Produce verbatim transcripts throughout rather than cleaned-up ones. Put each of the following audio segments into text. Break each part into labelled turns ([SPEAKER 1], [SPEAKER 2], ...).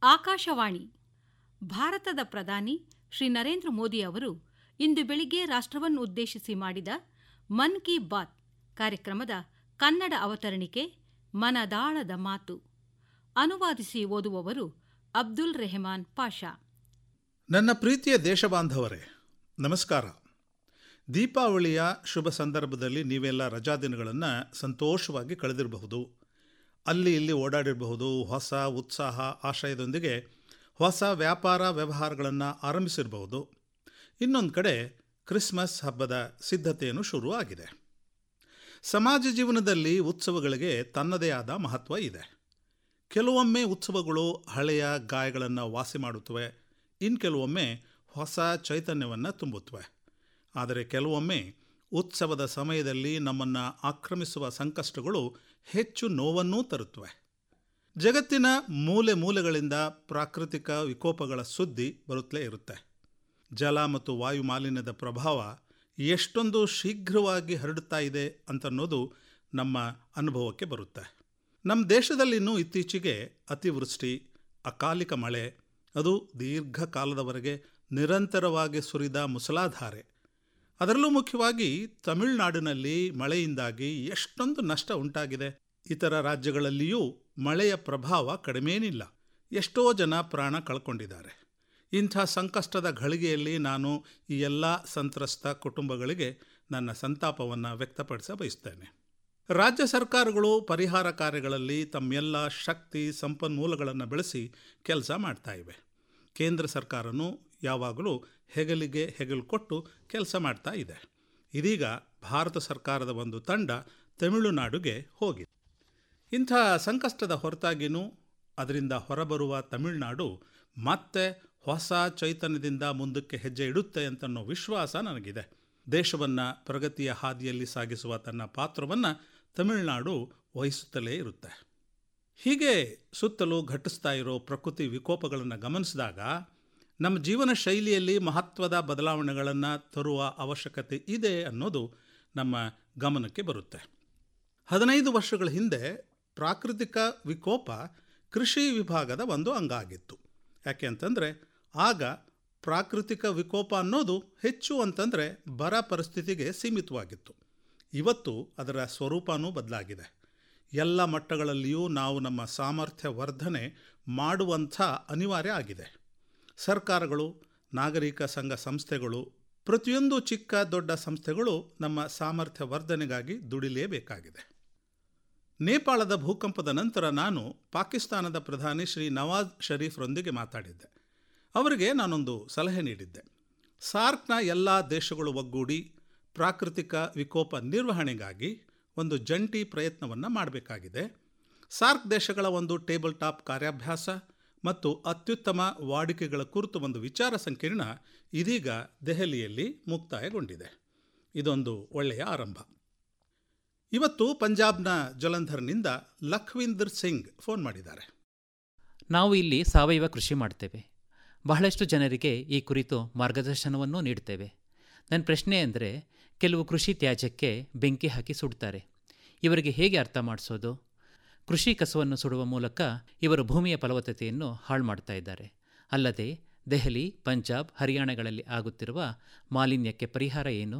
[SPEAKER 1] ಆಕಾಶವಾಣಿ. ಭಾರತದ ಪ್ರಧಾನಿ ಶ್ರೀ ನರೇಂದ್ರ ಮೋದಿ ಅವರು ಇಂದು ಬೆಳಿಗ್ಗೆ ರಾಷ್ಟ್ರವನ್ನು ಉದ್ದೇಶಿಸಿ ಮಾಡಿದ ಮನ್ ಕಿ ಬಾತ್ ಕಾರ್ಯಕ್ರಮದ ಕನ್ನಡ ಅವತರಣಿಕೆ ಮನದಾಳದ ಮಾತು. ಅನುವಾದಿಸಿ ಓದುವವರು ಅಬ್ದುಲ್ ರೆಹಮಾನ್ ಪಾಷಾ.
[SPEAKER 2] ನನ್ನ ಪ್ರೀತಿಯ ದೇಶಬಾಂಧವರೇ, ನಮಸ್ಕಾರ. ದೀಪಾವಳಿಯ ಶುಭ ಸಂದರ್ಭದಲ್ಲಿ ನೀವೆಲ್ಲ ರಜಾದಿನಗಳನ್ನು ಸಂತೋಷವಾಗಿ ಕಳೆದಿರಬಹುದು. ಅಲ್ಲಿ ಇಲ್ಲಿ ಓಡಾಡಿರಬಹುದು. ಹೊಸ ಉತ್ಸಾಹ ಆಶಯದೊಂದಿಗೆ ಹೊಸ ವ್ಯಾಪಾರ ವ್ಯವಹಾರಗಳನ್ನು ಆರಂಭಿಸಿರಬಹುದು. ಇನ್ನೊಂದು ಕಡೆ ಕ್ರಿಸ್ಮಸ್ ಹಬ್ಬದ ಸಿದ್ಧತೆಯನ್ನು ಶುರುವಾಗಿದೆ. ಸಮಾಜ ಜೀವನದಲ್ಲಿ ಉತ್ಸವಗಳಿಗೆ ತನ್ನದೇ ಆದ ಮಹತ್ವ ಇದೆ. ಕೆಲವೊಮ್ಮೆ ಉತ್ಸವಗಳು ಹಳೆಯ ಗಾಯಗಳನ್ನು ವಾಸಿ ಮಾಡುತ್ತವೆ, ಇನ್ನು ಕೆಲವೊಮ್ಮೆ ಹೊಸ ಚೈತನ್ಯವನ್ನು ತುಂಬುತ್ತವೆ. ಆದರೆ ಕೆಲವೊಮ್ಮೆ ಉತ್ಸವದ ಸಮಯದಲ್ಲಿ ನಮ್ಮನ್ನು ಆಕ್ರಮಿಸುವ ಸಂಕಷ್ಟಗಳು ಹೆಚ್ಚು ನೋವನ್ನೂ ತರುತ್ತವೆ. ಜಗತ್ತಿನ ಮೂಲೆ ಮೂಲೆಗಳಿಂದ ಪ್ರಾಕೃತಿಕ ವಿಕೋಪಗಳ ಸುದ್ದಿ ಬರುತ್ತಲೇ ಇರುತ್ತೆ. ಜಲ ಮತ್ತು ವಾಯು ಮಾಲಿನ್ಯದ ಪ್ರಭಾವ ಎಷ್ಟೊಂದು ಶೀಘ್ರವಾಗಿ ಹರಡುತ್ತಾ ಇದೆ ಅಂತನ್ನೋದು ನಮ್ಮ ಅನುಭವಕ್ಕೆ ಬರುತ್ತೆ. ನಮ್ಮ ದೇಶದಲ್ಲಿನ್ನೂ ಇತ್ತೀಚೆಗೆ ಅತಿವೃಷ್ಟಿ, ಅಕಾಲಿಕ ಮಳೆ, ಅದು ದೀರ್ಘಕಾಲದವರೆಗೆ ನಿರಂತರವಾಗಿ ಸುರಿದ ಮುಸಲಾಧಾರೆ, ಅದರಲ್ಲೂ ಮುಖ್ಯವಾಗಿ ತಮಿಳುನಾಡಿನಲ್ಲಿ ಮಳೆಯಿಂದಾಗಿ ಎಷ್ಟೊಂದು ನಷ್ಟ ಉಂಟಾಗಿದೆ. ಇತರ ರಾಜ್ಯಗಳಲ್ಲಿಯೂ ಮಳೆಯ ಪ್ರಭಾವ ಕಡಿಮೇನಿಲ್ಲ. ಎಷ್ಟೋ ಜನ ಪ್ರಾಣ ಕಳ್ಕೊಂಡಿದ್ದಾರೆ. ಇಂಥ ಸಂಕಷ್ಟದ ಘಳಿಗೆಯಲ್ಲಿ ನಾನು ಈ ಎಲ್ಲ ಸಂತ್ರಸ್ತ ಕುಟುಂಬಗಳಿಗೆ ನನ್ನ ಸಂತಾಪವನ್ನು ವ್ಯಕ್ತಪಡಿಸ ಬಯಸ್ತೇನೆ. ರಾಜ್ಯ ಸರ್ಕಾರಗಳು ಪರಿಹಾರ ಕಾರ್ಯಗಳಲ್ಲಿ ತಮ್ಮೆಲ್ಲ ಶಕ್ತಿ ಸಂಪನ್ಮೂಲಗಳನ್ನು ಬೆಳೆಸಿ ಕೆಲಸ ಮಾಡ್ತಾ ಇವೆ. ಕೇಂದ್ರ ಸರ್ಕಾರನೂ ಯಾವಾಗಲೂ ಹೆಗಲಿಗೆ ಹೆಗಲು ಕೊಟ್ಟು ಕೆಲಸ ಮಾಡ್ತಾ ಇದೆ. ಇದೀಗ ಭಾರತ ಸರ್ಕಾರದ ಒಂದು ತಂಡ ತಮಿಳುನಾಡಿಗೆ ಹೋಗಿದೆ. ಇಂಥ ಸಂಕಷ್ಟದ ಹೊರತಾಗಿಯೂ ಅದರಿಂದ ಹೊರಬರುವ ತಮಿಳುನಾಡು ಮತ್ತೆ ಹೊಸ ಚೈತನ್ಯದಿಂದ ಮುಂದಕ್ಕೆ ಹೆಜ್ಜೆ ಇಡುತ್ತೆ ಅಂತನ್ನೋ ವಿಶ್ವಾಸ ನನಗಿದೆ. ದೇಶವನ್ನು ಪ್ರಗತಿಯ ಹಾದಿಯಲ್ಲಿ ಸಾಗಿಸುವ ತನ್ನ ಪಾತ್ರವನ್ನು ತಮಿಳುನಾಡು ವಹಿಸುತ್ತಲೇ ಇರುತ್ತೆ. ಹೀಗೆ ಸುತ್ತಲೂ ಘಟಿಸ್ತಾ ಇರೋ ಪ್ರಕೃತಿ ವಿಕೋಪಗಳನ್ನು ಗಮನಿಸಿದಾಗ ನಮ್ಮ ಜೀವನ ಶೈಲಿಯಲ್ಲಿ ಮಹತ್ವದ ಬದಲಾವಣೆಗಳನ್ನು ತರುವ ಅವಶ್ಯಕತೆ ಇದೆ ಅನ್ನೋದು ನಮ್ಮ ಗಮನಕ್ಕೆ ಬರುತ್ತೆ. ಹದಿನೈದು ವರ್ಷಗಳ ಹಿಂದೆ ಪ್ರಾಕೃತಿಕ ವಿಕೋಪ ಕೃಷಿ ವಿಭಾಗದ ಒಂದು ಅಂಗ ಆಗಿತ್ತು. ಯಾಕೆ ಅಂತಂದರೆ ಆಗ ಪ್ರಾಕೃತಿಕ ವಿಕೋಪ ಅನ್ನೋದು ಹೆಚ್ಚು ಅಂತಂದರೆ ಬರ ಪರಿಸ್ಥಿತಿಗೆ ಸೀಮಿತವಾಗಿತ್ತು. ಇವತ್ತು ಅದರ ಸ್ವರೂಪನೂ ಬದಲಾಗಿದೆ. ಎಲ್ಲ ಮಟ್ಟಗಳಲ್ಲಿಯೂ ನಾವು ನಮ್ಮ ಸಾಮರ್ಥ್ಯ ವರ್ಧನೆ ಮಾಡುವಂಥ ಅನಿವಾರ್ಯ ಆಗಿದೆ. ಸರ್ಕಾರಗಳು, ನಾಗರಿಕ ಸಂಘ ಸಂಸ್ಥೆಗಳು, ಪ್ರತಿಯೊಂದು ಚಿಕ್ಕ ದೊಡ್ಡ ಸಂಸ್ಥೆಗಳು ನಮ್ಮ ಸಾಮರ್ಥ್ಯ ವರ್ಧನೆಗಾಗಿ ದುಡಿಲೇಬೇಕಾಗಿದೆ. ನೇಪಾಳದ ಭೂಕಂಪದ ನಂತರ ನಾನು ಪಾಕಿಸ್ತಾನದ ಪ್ರಧಾನಿ ಶ್ರೀ ನವಾಜ್ ಷರೀಫ್ರೊಂದಿಗೆ ಮಾತಾಡಿದ್ದೆ. ಅವರಿಗೆ ನಾನೊಂದು ಸಲಹೆ ನೀಡಿದ್ದೆ. ಸಾರ್ಕ್ನ ಎಲ್ಲ ದೇಶಗಳು ಒಗ್ಗೂಡಿ ಪ್ರಾಕೃತಿಕ ವಿಕೋಪ ನಿರ್ವಹಣೆಗಾಗಿ ಒಂದು ಜಂಟಿ ಪ್ರಯತ್ನವನ್ನು ಮಾಡಬೇಕಾಗಿದೆ. ಸಾರ್ಕ್ ದೇಶಗಳ ಒಂದು ಟೇಬಲ್ ಟಾಪ್ ಕಾರ್ಯಾಭ್ಯಾಸ ಮತ್ತು ಅತ್ಯುತ್ತಮ ವಾಡಿಕೆಗಳ ಕುರಿತು ಒಂದು ವಿಚಾರ ಸಂಕಿರಣ ಇದೀಗ ದೆಹಲಿಯಲ್ಲಿ ಮುಕ್ತಾಯಗೊಂಡಿದೆ. ಇದೊಂದು ಒಳ್ಳೆಯ ಆರಂಭ. ಇವತ್ತು ಪಂಜಾಬ್ನ ಜಲಂಧರ್ನಿಂದ ಲಖ್ವಿಂದರ್ ಸಿಂಗ್ ಫೋನ್ ಮಾಡಿದ್ದಾರೆ.
[SPEAKER 3] ನಾವು ಇಲ್ಲಿ ಸಾವಯವ ಕೃಷಿ ಮಾಡ್ತೇವೆ. ಬಹಳಷ್ಟು ಜನರಿಗೆ ಈ ಕುರಿತು ಮಾರ್ಗದರ್ಶನವನ್ನೂ ನೀಡ್ತೇವೆ. ನನ್ನ ಪ್ರಶ್ನೆ ಅಂದರೆ, ಕೆಲವು ಕೃಷಿ ತ್ಯಾಜ್ಯಕ್ಕೆ ಬೆಂಕಿ ಹಾಕಿ ಸುಡ್ತಾರೆ. ಇವರಿಗೆ ಹೇಗೆ ಅರ್ಥ ಮಾಡಿಸೋದು? ಕೃಷಿ ಕಸವನ್ನು ಸುಡುವ ಮೂಲಕ ಇವರು ಭೂಮಿಯ ಫಲವತ್ತತೆಯನ್ನು ಹಾಳು ಮಾಡ್ತಾ ಇದ್ದಾರೆ. ಅಲ್ಲದೆ ದೆಹಲಿ, ಪಂಜಾಬ್, ಹರಿಯಾಣಗಳಲ್ಲಿ ಆಗುತ್ತಿರುವ ಮಾಲಿನ್ಯಕ್ಕೆ ಪರಿಹಾರ ಏನು?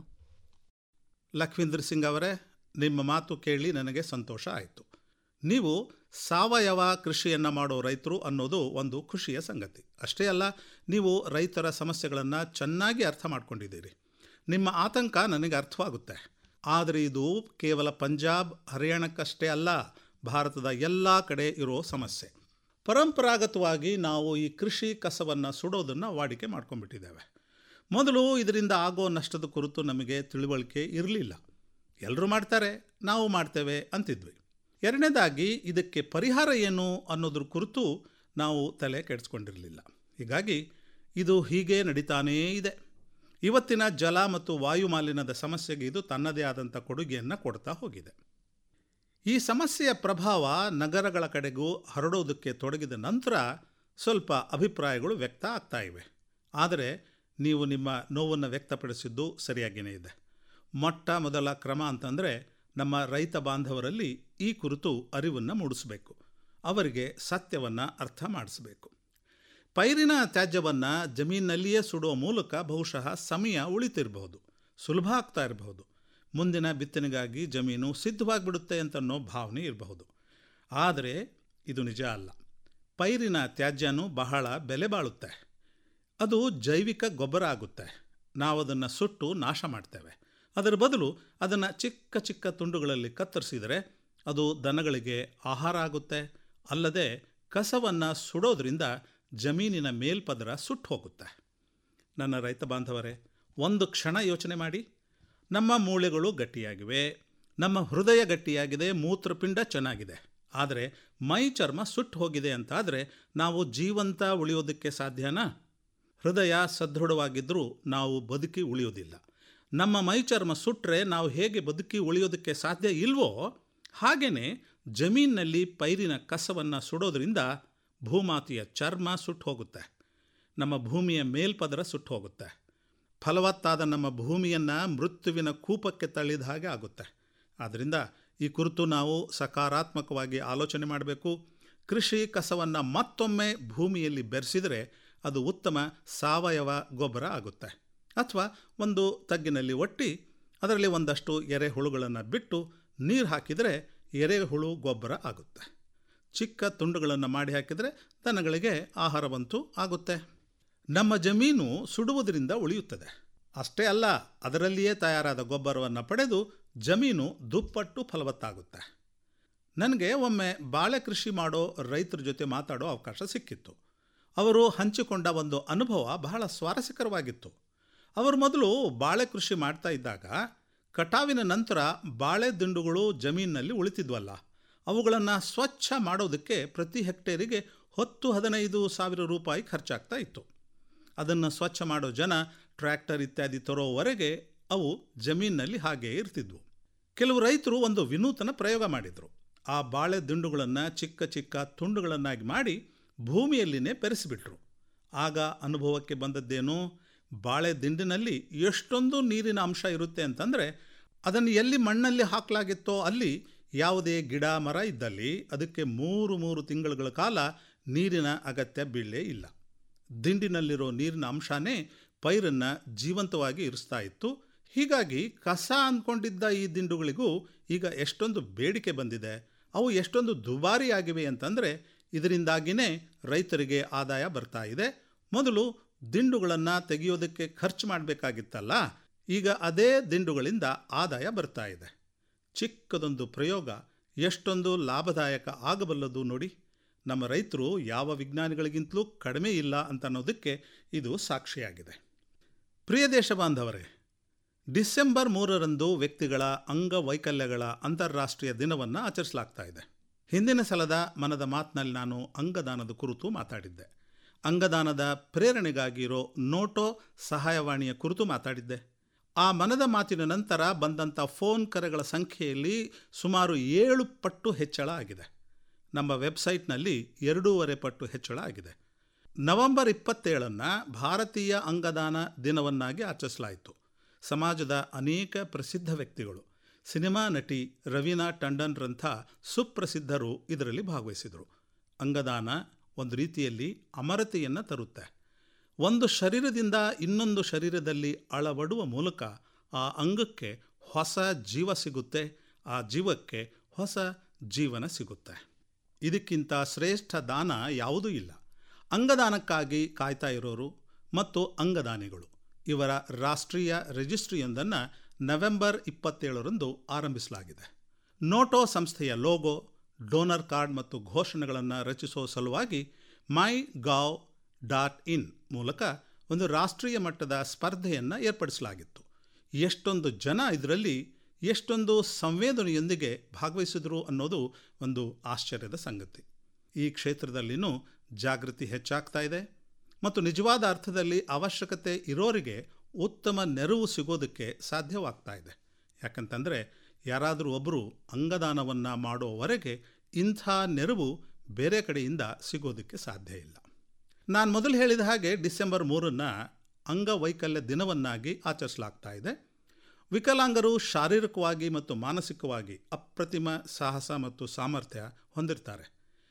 [SPEAKER 2] ಲಖ್ವಿಂದರ್ ಸಿಂಗ್ ಅವರೇ, ನಿಮ್ಮ ಮಾತು ಕೇಳಿ ನನಗೆ ಸಂತೋಷ ಆಯಿತು. ನೀವು ಸಾವಯವ ಕೃಷಿಯನ್ನು ಮಾಡೋ ರೈತರು ಅನ್ನೋದು ಒಂದು ಖುಷಿಯ ಸಂಗತಿ. ಅಷ್ಟೇ ಅಲ್ಲ, ನೀವು ರೈತರ ಸಮಸ್ಯೆಗಳನ್ನು ಚೆನ್ನಾಗಿ ಅರ್ಥ ಮಾಡ್ಕೊಂಡಿದ್ದೀರಿ. ನಿಮ್ಮ ಆತಂಕ ನನಗೆ ಅರ್ಥವಾಗುತ್ತೆ. ಆದರೆ ಇದು ಕೇವಲ ಪಂಜಾಬ್, ಹರಿಯಾಣಕ್ಕಷ್ಟೇ ಅಲ್ಲ, ಭಾರತದ ಎಲ್ಲ ಕಡೆ ಇರೋ ಸಮಸ್ಯೆ. ಪರಂಪರಾಗತವಾಗಿ ನಾವು ಈ ಕೃಷಿ ಕಸವನ್ನು ಸುಡೋದನ್ನು ವಾಡಿಕೆ ಮಾಡ್ಕೊಂಡ್ಬಿಟ್ಟಿದ್ದೇವೆ. ಮೊದಲು ಇದರಿಂದ ಆಗೋ ನಷ್ಟದ ಕುರಿತು ನಮಗೆ ತಿಳುವಳಿಕೆ ಇರಲಿಲ್ಲ. ಎಲ್ಲರೂ ಮಾಡ್ತಾರೆ, ನಾವು ಮಾಡ್ತೇವೆ ಅಂತಿದ್ವಿ. ಎರಡನೇದಾಗಿ ಇದಕ್ಕೆ ಪರಿಹಾರ ಏನು ಅನ್ನೋದ್ರ ಕುರಿತು ನಾವು ತಲೆ ಕೆಡಿಸ್ಕೊಂಡಿರಲಿಲ್ಲ. ಹೀಗಾಗಿ ಇದು ಹೀಗೆ ನಡೀತಾನೇ ಇದೆ. ಇವತ್ತಿನ ಜಲ ಮತ್ತು ವಾಯು ಮಾಲಿನ್ಯದ ಸಮಸ್ಯೆಗೆ ಇದು ತನ್ನದೇ ಆದಂಥ ಕೊಡುಗೆಯನ್ನು ಕೊಡ್ತಾ ಹೋಗಿದೆ. ಈ ಸಮಸ್ಯೆಯ ಪ್ರಭಾವ ನಗರಗಳ ಕಡೆಗೂ ಹರಡೋದಕ್ಕೆ ತೊಡಗಿದ ನಂತರ ಸ್ವಲ್ಪ ಅಭಿಪ್ರಾಯಗಳು ವ್ಯಕ್ತ ಆಗ್ತಾ ಇವೆ. ಆದರೆ ನೀವು ನಿಮ್ಮ ನೋವನ್ನು ವ್ಯಕ್ತಪಡಿಸಿದ್ದು ಸರಿಯಾಗಿಯೇ ಇದೆ. ಮೊಟ್ಟ ಮೊದಲ ಕ್ರಮ ಅಂತಂದರೆ ನಮ್ಮ ರೈತ ಬಾಂಧವರಲ್ಲಿ ಈ ಕುರಿತು ಅರಿವನ್ನು ಮೂಡಿಸಬೇಕು. ಅವರಿಗೆ ಸತ್ಯವನ್ನು ಅರ್ಥ ಮಾಡಿಸಬೇಕು. ಪೈರಿನ ತ್ಯಾಜ್ಯವನ್ನು ಜಮೀನಿನಲ್ಲಿಯೇ ಸುಡುವ ಮೂಲಕ ಬಹುಶಃ ಸಮಯ ಉಳಿತಿರಬಹುದು, ಸುಲಭ ಆಗ್ತಾ ಇರಬಹುದು, ಮುಂದಿನ ಬಿತ್ತನೆಗಾಗಿ ಜಮೀನು ಸಿದ್ಧವಾಗಿಬಿಡುತ್ತೆ ಅಂತನ್ನೋ ಭಾವನೆ ಇರಬಹುದು. ಆದರೆ ಇದು ನಿಜ ಅಲ್ಲ. ಪೈರಿನ ತ್ಯಾಜ್ಯನೂ ಬಹಳ ಬೆಲೆ ಬಾಳುತ್ತೆ. ಅದು ಜೈವಿಕ ಗೊಬ್ಬರ ಆಗುತ್ತೆ. ನಾವು ಅದನ್ನು ಸುಟ್ಟು ನಾಶ ಮಾಡ್ತೇವೆ. ಅದರ ಬದಲು ಅದನ್ನು ಚಿಕ್ಕ ಚಿಕ್ಕ ತುಂಡುಗಳಲ್ಲಿ ಕತ್ತರಿಸಿದರೆ ಅದು ದನಗಳಿಗೆ ಆಹಾರ ಆಗುತ್ತೆ. ಅಲ್ಲದೆ ಕಸವನ್ನು ಸುಡೋದ್ರಿಂದ ಜಮೀನಿನ ಮೇಲ್ಪದರ ಸುಟ್ಟು ಹೋಗುತ್ತೆ. ನನ್ನ ರೈತ ಬಾಂಧವರೇ, ಒಂದು ಕ್ಷಣ ಯೋಚನೆ ಮಾಡಿ. ನಮ್ಮ ಮೂಳೆಗಳು ಗಟ್ಟಿಯಾಗಿವೆ, ನಮ್ಮ ಹೃದಯ ಗಟ್ಟಿಯಾಗಿದೆ, ಮೂತ್ರಪಿಂಡ ಚೆನ್ನಾಗಿದೆ. ಆದರೆ ಮೈ ಚರ್ಮ ಸುಟ್ಟು ಹೋಗಿದೆ ಅಂತಾದರೆ ನಾವು ಜೀವಂತ ಉಳಿಯೋದಕ್ಕೆ ಸಾಧ್ಯನಾ? ಹೃದಯ ಸದೃಢವಾಗಿದ್ದರೂ ನಾವು ಬದುಕಿ ಉಳಿಯೋದಿಲ್ಲ. ನಮ್ಮ ಮೈ ಚರ್ಮ ಸುಟ್ಟರೆ ನಾವು ಹೇಗೆ ಬದುಕಿ ಉಳಿಯೋದಕ್ಕೆ ಸಾಧ್ಯ ಇಲ್ವೋ ಹಾಗೆಯೇ ಜಮೀನಿನಲ್ಲಿ ಪೈರಿನ ಕಸವನ್ನು ಸುಡೋದ್ರಿಂದ ಭೂಮಾತೆಯ ಚರ್ಮ ಸುಟ್ಟು ಹೋಗುತ್ತೆ, ನಮ್ಮ ಭೂಮಿಯ ಮೇಲ್ಪದರ ಸುಟ್ಟು ಹೋಗುತ್ತೆ. ಫಲವತ್ತಾದ ನಮ್ಮ ಭೂಮಿಯನ್ನು ಮೃತ್ಯುವಿನ ಕೂಪಕ್ಕೆ ತಳ್ಳಿದ ಹಾಗೆ ಆಗುತ್ತೆ. ಆದ್ದರಿಂದ ಈ ಕುರಿತು ನಾವು ಸಕಾರಾತ್ಮಕವಾಗಿ ಆಲೋಚನೆ ಮಾಡಬೇಕು. ಕೃಷಿ ಕಸವನ್ನು ಮತ್ತೊಮ್ಮೆ ಭೂಮಿಯಲ್ಲಿ ಬೆರೆಸಿದರೆ ಅದು ಉತ್ತಮ ಸಾವಯವ ಗೊಬ್ಬರ ಆಗುತ್ತೆ. ಅಥವಾ ಒಂದು ತಗ್ಗಿನಲ್ಲಿ ಒಟ್ಟಿ ಅದರಲ್ಲಿ ಒಂದಷ್ಟು ಎರೆಹುಳುಗಳನ್ನು ಬಿಟ್ಟು ನೀರು ಹಾಕಿದರೆ ಎರೆಹುಳು ಗೊಬ್ಬರ ಆಗುತ್ತೆ. ಚಿಕ್ಕ ತುಂಡುಗಳನ್ನು ಮಾಡಿ ಹಾಕಿದರೆ ದನಗಳಿಗೆ ಆಹಾರವಂತೂ ಆಗುತ್ತೆ. ನಮ್ಮ ಜಮೀನು ಸುಡುವುದರಿಂದ ಉಳಿಯುತ್ತದೆ. ಅಷ್ಟೇ ಅಲ್ಲ, ಅದರಲ್ಲಿಯೇ ತಯಾರಾದ ಗೊಬ್ಬರವನ್ನು ಪಡೆದು ಜಮೀನು ದುಪ್ಪಟ್ಟು ಫಲವತ್ತಾಗುತ್ತೆ. ನನಗೆ ಒಮ್ಮೆ ಬಾಳೆ ಕೃಷಿ ಮಾಡೋ ರೈತರ ಜೊತೆ ಮಾತಾಡೋ ಅವಕಾಶ ಸಿಕ್ಕಿತ್ತು. ಅವರು ಹಂಚಿಕೊಂಡ ಒಂದು ಅನುಭವ ಬಹಳ ಸ್ವಾರಸ್ಯಕರವಾಗಿತ್ತು. ಅವರು ಮೊದಲು ಬಾಳೆ ಕೃಷಿ ಮಾಡ್ತಾ ಇದ್ದಾಗ ಕಟಾವಿನ ನಂತರ ಬಾಳೆ ದಿಂಡುಗಳು ಜಮೀನಿನಲ್ಲಿ ಉಳಿತಿದ್ವಲ್ಲ, ಅವುಗಳನ್ನು ಸ್ವಚ್ಛ ಮಾಡೋದಕ್ಕೆ ಪ್ರತಿ ಹೆಕ್ಟೇರಿಗೆ ಹತ್ತು ಹದಿನೈದು ಸಾವಿರ ರೂಪಾಯಿ ಖರ್ಚಾಗ್ತಾ ಇತ್ತು. ಅದನ್ನು ಸ್ವಚ್ಛ ಮಾಡೋ ಜನ ಟ್ರ್ಯಾಕ್ಟರ್ ಇತ್ಯಾದಿ ತರೋವರೆಗೆ ಅವು ಜಮೀನಿನಲ್ಲಿ ಹಾಗೇ ಇರ್ತಿದ್ವು. ಕೆಲವು ರೈತರು ಒಂದು ವಿನೂತನ ಪ್ರಯೋಗ ಮಾಡಿದರು. ಆ ಬಾಳೆ ದಿಂಡುಗಳನ್ನು ಚಿಕ್ಕ ಚಿಕ್ಕ ತುಂಡುಗಳನ್ನಾಗಿ ಮಾಡಿ ಭೂಮಿಯಲ್ಲಿನೇ ಬೆರೆಸಿಬಿಟ್ರು. ಆಗ ಅನುಭವಕ್ಕೆ ಬಂದದ್ದೇನು, ಬಾಳೆ ದಿಂಡಿನಲ್ಲಿ ಎಷ್ಟೊಂದು ನೀರಿನ ಅಂಶ ಇರುತ್ತೆ ಅಂತಂದರೆ ಅದನ್ನು ಎಲ್ಲಿ ಮಣ್ಣಲ್ಲಿ ಹಾಕಲಾಗಿತ್ತೋ ಅಲ್ಲಿ ಯಾವುದೇ ಗಿಡ ಮರ ಇದ್ದಲ್ಲಿ ಅದಕ್ಕೆ ಮೂರು ಮೂರು ತಿಂಗಳುಗಳ ಕಾಲ ನೀರಿನ ಅಗತ್ಯ ಬೀಳಲೇ ಇಲ್ಲ. ದಿಂಡಿನಲ್ಲಿರೋ ನೀರಿನ ಅಂಶನೇ ಪೈರನ್ನು ಜೀವಂತವಾಗಿ ಇರಿಸ್ತಾ ಇತ್ತು. ಹೀಗಾಗಿ ಕಸ ಅಂದ್ಕೊಂಡಿದ್ದ ಈ ದಿಂಡುಗಳಿಗೂ ಈಗ ಎಷ್ಟೊಂದು ಬೇಡಿಕೆ ಬಂದಿದೆ, ಅವು ಎಷ್ಟೊಂದು ದುಬಾರಿಯಾಗಿವೆ ಅಂತಂದರೆ ಇದರಿಂದಾಗಿಯೇ ರೈತರಿಗೆ ಆದಾಯ ಬರ್ತಾ ಇದೆ. ಮೊದಲು ದಿಂಡುಗಳನ್ನು ತೆಗೆಯೋದಕ್ಕೆ ಖರ್ಚು ಮಾಡಬೇಕಾಗಿತ್ತಲ್ಲ, ಈಗ ಅದೇ ದಿಂಡುಗಳಿಂದ ಆದಾಯ ಬರ್ತಾ ಇದೆ. ಚಿಕ್ಕದೊಂದು ಪ್ರಯೋಗ ಎಷ್ಟೊಂದು ಲಾಭದಾಯಕ ಆಗಬಲ್ಲದು ನೋಡಿ. ನಮ್ಮ ರೈತರು ಯಾವ ವಿಜ್ಞಾನಿಗಳಿಗಿಂತಲೂ ಕಡಿಮೆ ಇಲ್ಲ ಅಂತ ಅನ್ನೋದಕ್ಕೆ ಇದು ಸಾಕ್ಷಿಯಾಗಿದೆ. ಪ್ರಿಯ ದೇಶ ಬಾಂಧವರೇ, ಡಿಸೆಂಬರ್ ಮೂರರಂದು ವ್ಯಕ್ತಿಗಳ ಅಂಗವೈಕಲ್ಯಗಳ ಅಂತಾರಾಷ್ಟ್ರೀಯ ದಿನವನ್ನು ಆಚರಿಸಲಾಗ್ತಾ ಇದೆ. ಹಿಂದಿನ ಸಲದ ಮನದ ಮಾತಿನಲ್ಲಿ ನಾನು ಅಂಗದಾನದ ಕುರಿತು ಮಾತಾಡಿದ್ದೆ. ಅಂಗದಾನದ ಪ್ರೇರಣೆಗಾಗಿ ಇರೋ ನೋಟೋ ಸಹಾಯವಾಣಿಯ ಕುರಿತು ಮಾತಾಡಿದ್ದೆ. ಆ ಮನದ ಮಾತಿನ ನಂತರ ಬಂದಂಥ ಫೋನ್ ಕರೆಗಳ ಸಂಖ್ಯೆಯಲ್ಲಿ ಸುಮಾರು ಏಳು ಪಟ್ಟು ಹೆಚ್ಚಳ ಆಗಿದೆ. ನಮ್ಮ ವೆಬ್ಸೈಟ್ನಲ್ಲಿ ಎರಡೂವರೆ ಪಟ್ಟು ಹೆಚ್ಚಳ ಆಗಿದೆ. ನವೆಂಬರ್ ಇಪ್ಪತ್ತೇಳನ್ನು ಭಾರತೀಯ ಅಂಗದಾನ ದಿನವನ್ನಾಗಿ ಆಚರಿಸಲಾಯಿತು. ಸಮಾಜದ ಅನೇಕ ಪ್ರಸಿದ್ಧ ವ್ಯಕ್ತಿಗಳು, ಸಿನಿಮಾ ನಟಿ ರವೀನಾ ಟಂಡನ್ರಂಥ ಸುಪ್ರಸಿದ್ಧರು ಇದರಲ್ಲಿ ಭಾಗವಹಿಸಿದರು. ಅಂಗದಾನ ಒಂದು ರೀತಿಯಲ್ಲಿ ಅಮರತೆಯನ್ನು ತರುತ್ತೆ. ಒಂದು ಶರೀರದಿಂದ ಇನ್ನೊಂದು ಶರೀರದಲ್ಲಿ ಅಳವಡುವ ಮೂಲಕ ಆ ಅಂಗಕ್ಕೆ ಹೊಸ ಜೀವ ಸಿಗುತ್ತೆ, ಆ ಜೀವಕ್ಕೆ ಹೊಸ ಜೀವನ ಸಿಗುತ್ತೆ. ಇದಕ್ಕಿಂತ ಶ್ರೇಷ್ಠ ದಾನ ಯಾವುದೂ ಇಲ್ಲ. ಅಂಗದಾನಕ್ಕಾಗಿ ಕಾಯ್ತಾ ಇರೋರು ಮತ್ತು ಅಂಗದಾನಿಗಳು ಇವರ ರಾಷ್ಟ್ರೀಯ ರಿಜಿಸ್ಟ್ರಿಯೊಂದನ್ನು ನವೆಂಬರ್ ಇಪ್ಪತ್ತೇಳರಂದು ಆರಂಭಿಸಲಾಗಿದೆ. ನೋಟೋ ಸಂಸ್ಥೆಯ ಲೋಗೋ, ಡೋನರ್ ಕಾರ್ಡ್ ಮತ್ತು ಘೋಷಣೆಗಳನ್ನು ರಚಿಸುವ ಸಲುವಾಗಿ ಮೈ ಗಾವ್ ಡಾಟ್ ಇನ್ ಮೂಲಕ ಒಂದು ರಾಷ್ಟ್ರೀಯ ಮಟ್ಟದ ಸ್ಪರ್ಧೆಯನ್ನು ಏರ್ಪಡಿಸಲಾಗಿತ್ತು. ಎಷ್ಟೊಂದು ಜನ ಇದರಲ್ಲಿ ಎಷ್ಟೊಂದು ಸಂವೇದನೆಯೊಂದಿಗೆ ಭಾಗವಹಿಸಿದರು ಅನ್ನೋದು ಒಂದು ಆಶ್ಚರ್ಯದ ಸಂಗತಿ. ಈ ಕ್ಷೇತ್ರದಲ್ಲಿನೂ ಜಾಗೃತಿ ಹೆಚ್ಚಾಗ್ತಾ ಇದೆ ಮತ್ತು ನಿಜವಾದ ಅರ್ಥದಲ್ಲಿ ಅವಶ್ಯಕತೆ ಇರೋರಿಗೆ ಉತ್ತಮ ನೆರವು ಸಿಗೋದಕ್ಕೆ ಸಾಧ್ಯವಾಗ್ತಾ ಇದೆ. ಯಾಕಂತಂದರೆ ಯಾರಾದರೂ ಒಬ್ಬರು ಅಂಗದಾನವನ್ನು ಮಾಡೋವರೆಗೆ ಇಂಥ ನೆರವು ಬೇರೆ ಕಡೆಯಿಂದ ಸಿಗೋದಕ್ಕೆ ಸಾಧ್ಯ ಇಲ್ಲ. ನಾನು ಮೊದಲು ಹೇಳಿದ ಹಾಗೆ ಡಿಸೆಂಬರ್ ಮೂರನ್ನು ಅಂಗವೈಕಲ್ಯ ದಿನವನ್ನಾಗಿ ಆಚರಿಸಲಾಗ್ತಾ ಇದೆ. ವಿಕಲಾಂಗರು ಶಾರೀರಿಕವಾಗಿ ಮತ್ತು ಮಾನಸಿಕವಾಗಿ ಅಪ್ರತಿಮ ಸಾಹಸ ಮತ್ತು ಸಾಮರ್ಥ್ಯ ಹೊಂದಿರ್ತಾರೆ.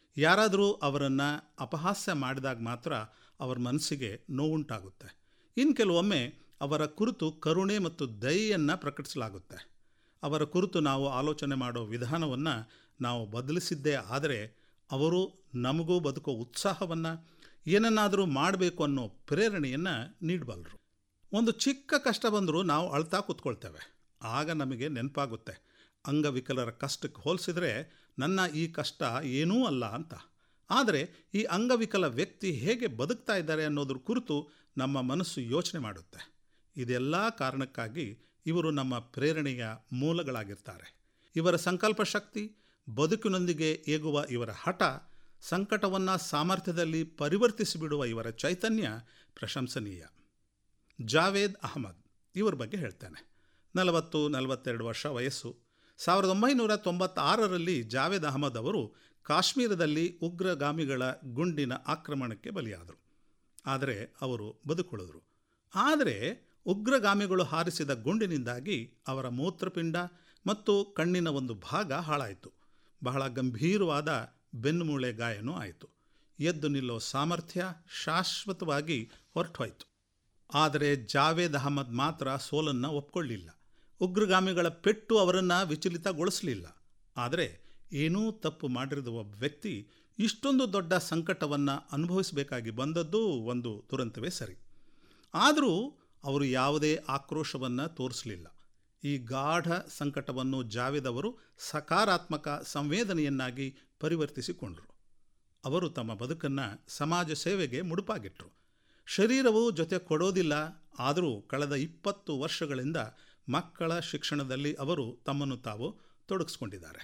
[SPEAKER 2] ಯಾರಾದರೂ ಅವರನ್ನು ಅಪಹಾಸ್ಯ ಮಾಡಿದಾಗ ಮಾತ್ರ ಅವರ ಮನಸ್ಸಿಗೆ ನೋವುಂಟಾಗುತ್ತೆ. ಇನ್ನು ಕೆಲವೊಮ್ಮೆ ಅವರ ಕುರಿತು ಕರುಣೆ ಮತ್ತು ದಯೆಯನ್ನು ಪ್ರಕಟಿಸಲಾಗುತ್ತೆ. ಅವರ ಕುರಿತು ನಾವು ಆಲೋಚನೆ ಮಾಡೋ ವಿಧಾನವನ್ನು ನಾವು ಬದಲಿಸಿದ್ದೇ ಆದರೆ ಅವರು ನಮಗೂ ಬದುಕೋ ಉತ್ಸಾಹವನ್ನು, ಏನನ್ನಾದರೂ ಮಾಡಬೇಕು ಅನ್ನೋ ಪ್ರೇರಣೆಯನ್ನು ನೀಡಬಲ್ಲರು. ಒಂದು ಚಿಕ್ಕ ಕಷ್ಟ ಬಂದರೂ ನಾವು ಅಳ್ತಾ ಕೂತ್ಕೊಳ್ತೇವೆ. ಆಗ ನಮಗೆ ನೆನಪಾಗುತ್ತೆ, ಅಂಗವಿಕಲರ ಕಷ್ಟಕ್ಕೆ ಹೋಲಿಸಿದರೆ ನನ್ನ ಈ ಕಷ್ಟ ಏನೂ ಅಲ್ಲ ಅಂತ. ಆದರೆ ಈ ಅಂಗವಿಕಲ ವ್ಯಕ್ತಿ ಹೇಗೆ ಬದುಕ್ತಾ ಇದ್ದಾರೆ ಅನ್ನೋದ್ರ ಕುರಿತು ನಮ್ಮ ಮನಸ್ಸು ಯೋಚನೆ ಮಾಡುತ್ತೆ. ಇದೆಲ್ಲ ಕಾರಣಕ್ಕಾಗಿ ಇವರು ನಮ್ಮ ಪ್ರೇರಣೆಯ ಮೂಲಗಳಾಗಿರ್ತಾರೆ. ಇವರ ಸಂಕಲ್ಪ ಶಕ್ತಿ, ಬದುಕಿನೊಂದಿಗೆ ಏಗುವ ಇವರ ಹಠ, ಸಂಕಟವನ್ನು ಸಾಮರ್ಥ್ಯದಲ್ಲಿ ಪರಿವರ್ತಿಸಿಬಿಡುವ ಇವರ ಚೈತನ್ಯ ಪ್ರಶಂಸನೀಯ. ಜಾವೇದ್ ಅಹಮದ್ ಇವರ ಬಗ್ಗೆ ಹೇಳ್ತೇನೆ. ನಲವತ್ತು ನಲವತ್ತೆರಡು ವರ್ಷ ವಯಸ್ಸು. ಸಾವಿರದ ಒಂಬೈನೂರ ತೊಂಬತ್ತಾರರಲ್ಲಿ ಜಾವೇದ್ ಅಹಮದ್ ಅವರು ಕಾಶ್ಮೀರದಲ್ಲಿ ಉಗ್ರಗಾಮಿಗಳ ಗುಂಡಿನ ಆಕ್ರಮಣಕ್ಕೆ ಬಲಿಯಾದರು. ಆದರೆ ಅವರು ಬದುಕುಳಿದರು. ಆದರೆ ಉಗ್ರಗಾಮಿಗಳು ಹಾರಿಸಿದ ಗುಂಡಿನಿಂದಾಗಿ ಅವರ ಮೂತ್ರಪಿಂಡ ಮತ್ತು ಕಣ್ಣಿನ ಒಂದು ಭಾಗ ಹಾಳಾಯಿತು. ಬಹಳ ಗಂಭೀರವಾದ ಬೆನ್ನುಮೂಳೆ ಗಾಯನೂ ಆಯಿತು. ಎದ್ದು ನಿಲ್ಲೋ ಸಾಮರ್ಥ್ಯ ಶಾಶ್ವತವಾಗಿ ಹೊರಟೋಯ್ತು. ಆದರೆ ಜಾವೇದ್ ಅಹಮದ್ ಮಾತ್ರ ಸೋಲನ್ನು ಒಪ್ಕೊಳ್ಳಿಲ್ಲ. ಉಗ್ರಗಾಮಿಗಳ ಪೆಟ್ಟು ಅವರನ್ನು ವಿಚಲಿತಗೊಳಿಸಲಿಲ್ಲ. ಆದರೆ ಏನೂ ತಪ್ಪು ಮಾಡಿರದ ಒಬ್ಬ ವ್ಯಕ್ತಿ ಇಷ್ಟೊಂದು ದೊಡ್ಡ ಸಂಕಟವನ್ನು ಅನುಭವಿಸಬೇಕಾಗಿ ಬಂದದ್ದು ಒಂದು ದುರಂತವೇ ಸರಿ. ಆದರೂ ಅವರು ಯಾವುದೇ ಆಕ್ರೋಶವನ್ನು ತೋರಿಸಲಿಲ್ಲ. ಈ ಗಾಢ ಸಂಕಟವನ್ನು ಜಾವೇದ್ ಅವರು ಸಕಾರಾತ್ಮಕ ಸಂವೇದನೆಯನ್ನಾಗಿ ಪರಿವರ್ತಿಸಿಕೊಂಡರು. ಅವರು ತಮ್ಮ ಬದುಕನ್ನು ಸಮಾಜ ಸೇವೆಗೆ ಮುಡುಪಾಗಿಟ್ಟರು. ಶರೀರವು ಜೊತೆ ಕೊಡೋದಿಲ್ಲ, ಆದರೂ ಕಳೆದ ಇಪ್ಪತ್ತು ವರ್ಷಗಳಿಂದ ಮಕ್ಕಳ ಶಿಕ್ಷಣದಲ್ಲಿ ಅವರು ತಮ್ಮನ್ನು ತಾವು ತೊಡಗಿಸ್ಕೊಂಡಿದ್ದಾರೆ.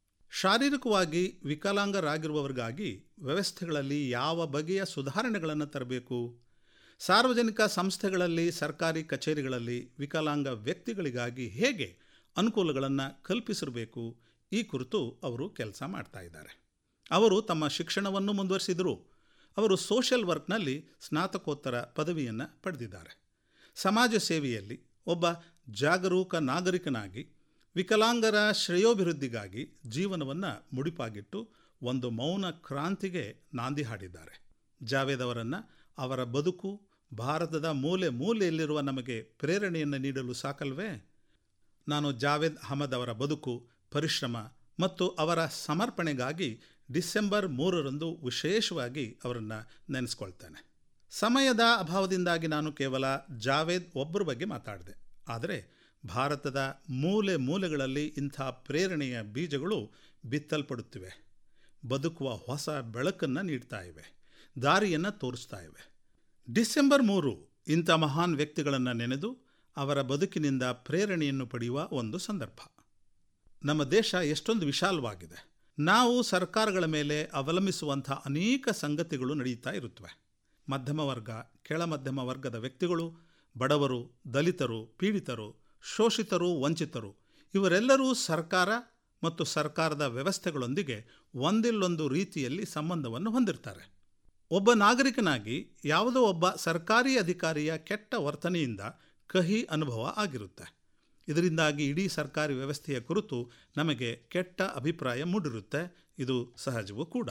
[SPEAKER 2] ಶಾರೀರಿಕವಾಗಿ ವಿಕಲಾಂಗರಾಗಿರುವವರಿಗಾಗಿ ವ್ಯವಸ್ಥೆಗಳಲ್ಲಿ ಯಾವ ಬಗೆಯ ಸುಧಾರಣೆಗಳನ್ನು ತರಬೇಕು, ಸಾರ್ವಜನಿಕ ಸಂಸ್ಥೆಗಳಲ್ಲಿ, ಸರ್ಕಾರಿ ಕಚೇರಿಗಳಲ್ಲಿ ವಿಕಲಾಂಗ ವ್ಯಕ್ತಿಗಳಿಗಾಗಿ ಹೇಗೆ ಅನುಕೂಲಗಳನ್ನು ಕಲ್ಪಿಸಿರಬೇಕು, ಈ ಕುರಿತು ಅವರು ಕೆಲಸ ಮಾಡ್ತಾ ಇದ್ದಾರೆ. ಅವರು ತಮ್ಮ ಶಿಕ್ಷಣವನ್ನು ಮುಂದುವರಿಸಿದರು. ಅವರು ಸೋಷಿಯಲ್ ವರ್ಕ್ನಲ್ಲಿ ಸ್ನಾತಕೋತ್ತರ ಪದವಿಯನ್ನು ಪಡೆದಿದ್ದಾರೆ. ಸಮಾಜ ಸೇವೆಯಲ್ಲಿ ಒಬ್ಬ ಜಾಗರೂಕ ನಾಗರಿಕನಾಗಿ ವಿಕಲಾಂಗರ ಶ್ರೇಯೋಭಿವೃದ್ಧಿಗಾಗಿ ಜೀವನವನ್ನು ಮುಡಿಪಾಗಿಟ್ಟು ಒಂದು ಮೌನ ಕ್ರಾಂತಿಗೆ ನಾಂದಿ ಹಾಡಿದ್ದಾರೆ. ಜಾವೇದ್ ಅವರನ್ನು ಅವರ ಬದುಕು ಭಾರತದ ಮೂಲೆ ಮೂಲೆಯಲ್ಲಿರುವ ನಮಗೆ ಪ್ರೇರಣೆಯನ್ನು ನೀಡಲು ಸಾಕಲ್ವೇ? ನಾನು ಜಾವೇದ್ ಅಹಮದ್ ಅವರ ಬದುಕು, ಪರಿಶ್ರಮ ಮತ್ತು ಅವರ ಸಮರ್ಪಣೆಗಾಗಿ ಡಿಸೆಂಬರ್ ಮೂರರಂದು ವಿಶೇಷವಾಗಿ ಅವರನ್ನು ನೆನೆಸ್ಕೊಳ್ತೇನೆ. ಸಮಯದ ಅಭಾವದಿಂದಾಗಿ ನಾನು ಕೇವಲ ಜಾವೇದ್ ಒಬ್ಬರ ಬಗ್ಗೆ ಮಾತಾಡಿದೆ. ಆದರೆ ಭಾರತದ ಮೂಲೆ ಮೂಲೆಗಳಲ್ಲಿ ಇಂಥ ಪ್ರೇರಣೆಯ ಬೀಜಗಳು ಬಿತ್ತಲ್ಪಡುತ್ತಿವೆ, ಬದುಕುವ ಹೊಸ ಬೆಳಕನ್ನು ನೀಡ್ತಾ ಇವೆ, ದಾರಿಯನ್ನು ತೋರಿಸ್ತಾ ಇವೆ. ಡಿಸೆಂಬರ್ ಮೂರು ಇಂಥ ಮಹಾನ್ ವ್ಯಕ್ತಿಗಳನ್ನು ನೆನೆದು ಅವರ ಬದುಕಿನಿಂದ ಪ್ರೇರಣೆಯನ್ನು ಪಡೆಯುವ ಒಂದು ಸಂದರ್ಭ. ನಮ್ಮ ದೇಶ ಎಷ್ಟೊಂದು ವಿಶಾಲವಾಗಿದೆ. ನಾವು ಸರ್ಕಾರಗಳ ಮೇಲೆ ಅವಲಂಬಿಸುವಂಥ ಅನೇಕ ಸಂಗತಿಗಳು ನಡೆಯುತ್ತಾ ಇರುತ್ತವೆ. ಮಧ್ಯಮ ವರ್ಗ, ಕೆಳ ಮಧ್ಯಮ ವರ್ಗದ ವ್ಯಕ್ತಿಗಳು, ಬಡವರು, ದಲಿತರು, ಪೀಡಿತರು, ಶೋಷಿತರು, ವಂಚಿತರು ಇವರೆಲ್ಲರೂ ಸರ್ಕಾರ ಮತ್ತು ಸರ್ಕಾರದ ವ್ಯವಸ್ಥೆಗಳೊಂದಿಗೆ ಒಂದಿಲ್ಲೊಂದು ರೀತಿಯಲ್ಲಿ ಸಂಬಂಧವನ್ನು ಹೊಂದಿರ್ತಾರೆ. ಒಬ್ಬ ನಾಗರಿಕನಾಗಿ ಯಾವುದೋ ಒಬ್ಬ ಸರ್ಕಾರಿ ಅಧಿಕಾರಿಯ ಕೆಟ್ಟ ವರ್ತನೆಯಿಂದ ಕಹಿ ಅನುಭವ ಆಗಿರುತ್ತೆ. ಇದರಿಂದಾಗಿ ಇಡೀ ಸರ್ಕಾರಿ ವ್ಯವಸ್ಥೆಯ ಕುರಿತು ನಮಗೆ ಕೆಟ್ಟ ಅಭಿಪ್ರಾಯ ಮೂಡಿರುತ್ತೆ. ಇದು ಸಹಜವೂ ಕೂಡ.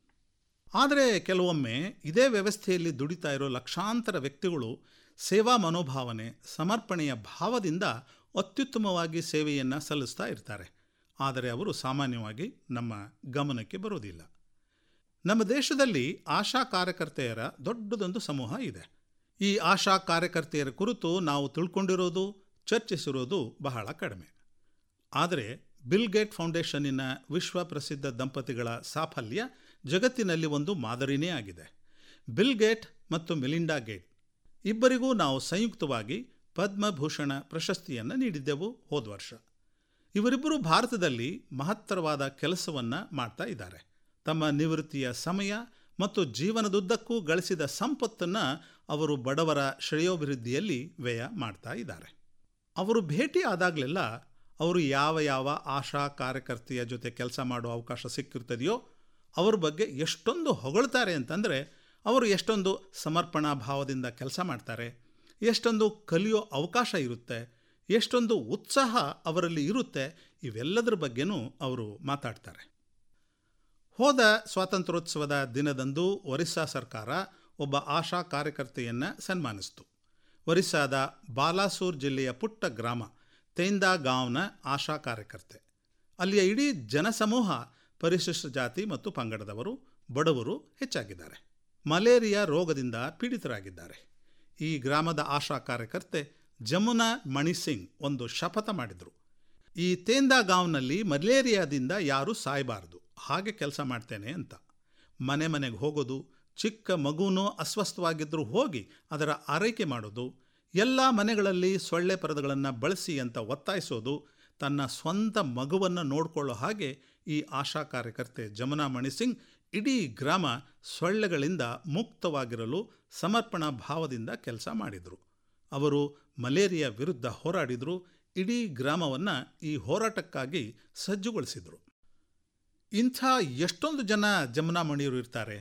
[SPEAKER 2] ಆದರೆ ಕೆಲವೊಮ್ಮೆ ಇದೇ ವ್ಯವಸ್ಥೆಯಲ್ಲಿ ದುಡಿತಾ ಇರೋ ಲಕ್ಷಾಂತರ ವ್ಯಕ್ತಿಗಳು ಸೇವಾ ಮನೋಭಾವನೆ, ಸಮರ್ಪಣೆಯ ಭಾವದಿಂದ ಅತ್ಯುತ್ತಮವಾಗಿ ಸೇವೆಯನ್ನು ಸಲ್ಲಿಸ್ತಾ ಇರ್ತಾರೆ. ಆದರೆ ಅವರು ಸಾಮಾನ್ಯವಾಗಿ ನಮ್ಮ ಗಮನಕ್ಕೆ ಬರೋದಿಲ್ಲ. ನಮ್ಮ ದೇಶದಲ್ಲಿ ಆಶಾ ಕಾರ್ಯಕರ್ತೆಯರ ದೊಡ್ಡದೊಂದು ಸಮೂಹ ಇದೆ. ಈ ಆಶಾ ಕಾರ್ಯಕರ್ತೆಯರ ಕುರಿತು ನಾವು ತಿಳ್ಕೊಂಡಿರೋದು, ಚರ್ಚಿಸಿರೋದು ಬಹಳ ಕಡಿಮೆ. ಆದರೆ ಬಿಲ್ ಗೇಟ್ ಫೌಂಡೇಶನ್ನಿನ ವಿಶ್ವ ಪ್ರಸಿದ್ಧ ದಂಪತಿಗಳ ಸಾಫಲ್ಯ ಜಗತ್ತಿನಲ್ಲಿ ಒಂದು ಮಾದರಿನೇ ಆಗಿದೆ. ಬಿಲ್ ಗೇಟ್ ಮತ್ತು ಮೆಲಿಂಡಾ ಗೇಟ್ ಇಬ್ಬರಿಗೂ ನಾವು ಸಂಯುಕ್ತವಾಗಿ ಪದ್ಮಭೂಷಣ ಪ್ರಶಸ್ತಿಯನ್ನು ನೀಡಿದ್ದೆವು ಹೋದ ವರ್ಷ. ಇವರಿಬ್ಬರು ಭಾರತದಲ್ಲಿ ಮಹತ್ತರವಾದ ಕೆಲಸವನ್ನು ಮಾಡ್ತಾ ಇದ್ದಾರೆ. ತಮ್ಮ ನಿವೃತ್ತಿಯ ಸಮಯ ಮತ್ತು ಜೀವನದುದ್ದಕ್ಕೂ ಗಳಿಸಿದ ಸಂಪತ್ತನ್ನು ಅವರು ಬಡವರ ಶ್ರೇಯೋಭಿವೃದ್ಧಿಯಲ್ಲಿ ವ್ಯಯ ಮಾಡ್ತಾ ಇದ್ದಾರೆ. ಅವರು ಭೇಟಿ ಆದಾಗಲೆಲ್ಲ ಅವರು ಯಾವ ಯಾವ ಆಶಾ ಕಾರ್ಯಕರ್ತೆಯ ಜೊತೆ ಕೆಲಸ ಮಾಡೋ ಅವಕಾಶ ಸಿಕ್ಕಿರ್ತದೆಯೋ ಅವ್ರ ಬಗ್ಗೆ ಎಷ್ಟೊಂದು ಹೊಗಳ್ತಾರೆ ಅಂತಂದರೆ, ಅವರು ಎಷ್ಟೊಂದು ಸಮರ್ಪಣಾ ಭಾವದಿಂದ ಕೆಲಸ ಮಾಡ್ತಾರೆ, ಎಷ್ಟೊಂದು ಕಲಿಯೋ ಅವಕಾಶ ಇರುತ್ತೆ, ಎಷ್ಟೊಂದು ಉತ್ಸಾಹ ಅವರಲ್ಲಿ ಇರುತ್ತೆ, ಇವೆಲ್ಲದರ ಬಗ್ಗೆನೂ ಅವರು ಮಾತಾಡ್ತಾರೆ. ಹೋದ ಸ್ವಾತಂತ್ರ್ಯೋತ್ಸವದ ದಿನದಂದು ಒರಿಸ್ಸಾ ಸರ್ಕಾರ ಒಬ್ಬ ಆಶಾ ಕಾರ್ಯಕರ್ತೆಯನ್ನು ಸನ್ಮಾನಿಸಿತು. ಒರಿಸ್ಸಾದ ಬಾಲಾಸೂರ್ ಜಿಲ್ಲೆಯ ಪುಟ್ಟ ಗ್ರಾಮ ತೇಂದಾಗಾಂವ್ನ ಆಶಾ ಕಾರ್ಯಕರ್ತೆ. ಅಲ್ಲಿಯ ಇಡೀ ಜನಸಮೂಹ ಪರಿಶಿಷ್ಟ ಜಾತಿ ಮತ್ತು ಪಂಗಡದವರು, ಬಡವರು ಹೆಚ್ಚಾಗಿದ್ದಾರೆ. ಮಲೇರಿಯಾ ರೋಗದಿಂದ ಪೀಡಿತರಾಗಿದ್ದಾರೆ. ಈ ಗ್ರಾಮದ ಆಶಾ ಕಾರ್ಯಕರ್ತೆ ಜಮುನಾ ಮಣಿಸಿಂಗ್ ಒಂದು ಶಪಥ ಮಾಡಿದರು. ಈ ತೇಂದಾಗಾಂವ್ನಲ್ಲಿ ಮಲೇರಿಯಾದಿಂದ ಯಾರೂ ಸಾಯಬಾರದು, ಹಾಗೆ ಕೆಲಸ ಮಾಡ್ತೇನೆ ಅಂತ. ಮನೆ ಮನೆಗೆ ಹೋಗೋದು, ಚಿಕ್ಕ ಮಗುನೂ ಅಸ್ವಸ್ಥವಾಗಿದ್ದರೂ ಹೋಗಿ ಅದರ ಆರೈಕೆ ಮಾಡೋದು, ಎಲ್ಲ ಮನೆಗಳಲ್ಲಿ ಸೊಳ್ಳೆ ಪರದೆಗಳನ್ನು ಬಳಸಿ ಅಂತ ಒತ್ತಾಯಿಸೋದು, ತನ್ನ ಸ್ವಂತ ಮಗುವನ್ನು ನೋಡಿಕೊಳ್ಳೋ ಹಾಗೆ ಈ ಆಶಾ ಕಾರ್ಯಕರ್ತೆ ಜಮುನಾ ಮಣಿಸಿಂಗ್ ಇಡೀ ಗ್ರಾಮ ಸೊಳ್ಳೆಗಳಿಂದ ಮುಕ್ತವಾಗಿರಲು ಸಮರ್ಪಣಾ ಭಾವದಿಂದ ಕೆಲಸ ಮಾಡಿದರು. ಅವರು ಮಲೇರಿಯಾ ವಿರುದ್ಧ ಹೋರಾಡಿದರು. ಇಡೀ ಗ್ರಾಮವನ್ನು ಈ ಹೋರಾಟಕ್ಕಾಗಿ ಸಜ್ಜುಗೊಳಿಸಿದರು. ಇಂಥ ಎಷ್ಟೊಂದು ಜನ ಜಮುನಾ ಮಣಿಯರು ಇರ್ತಾರೆ,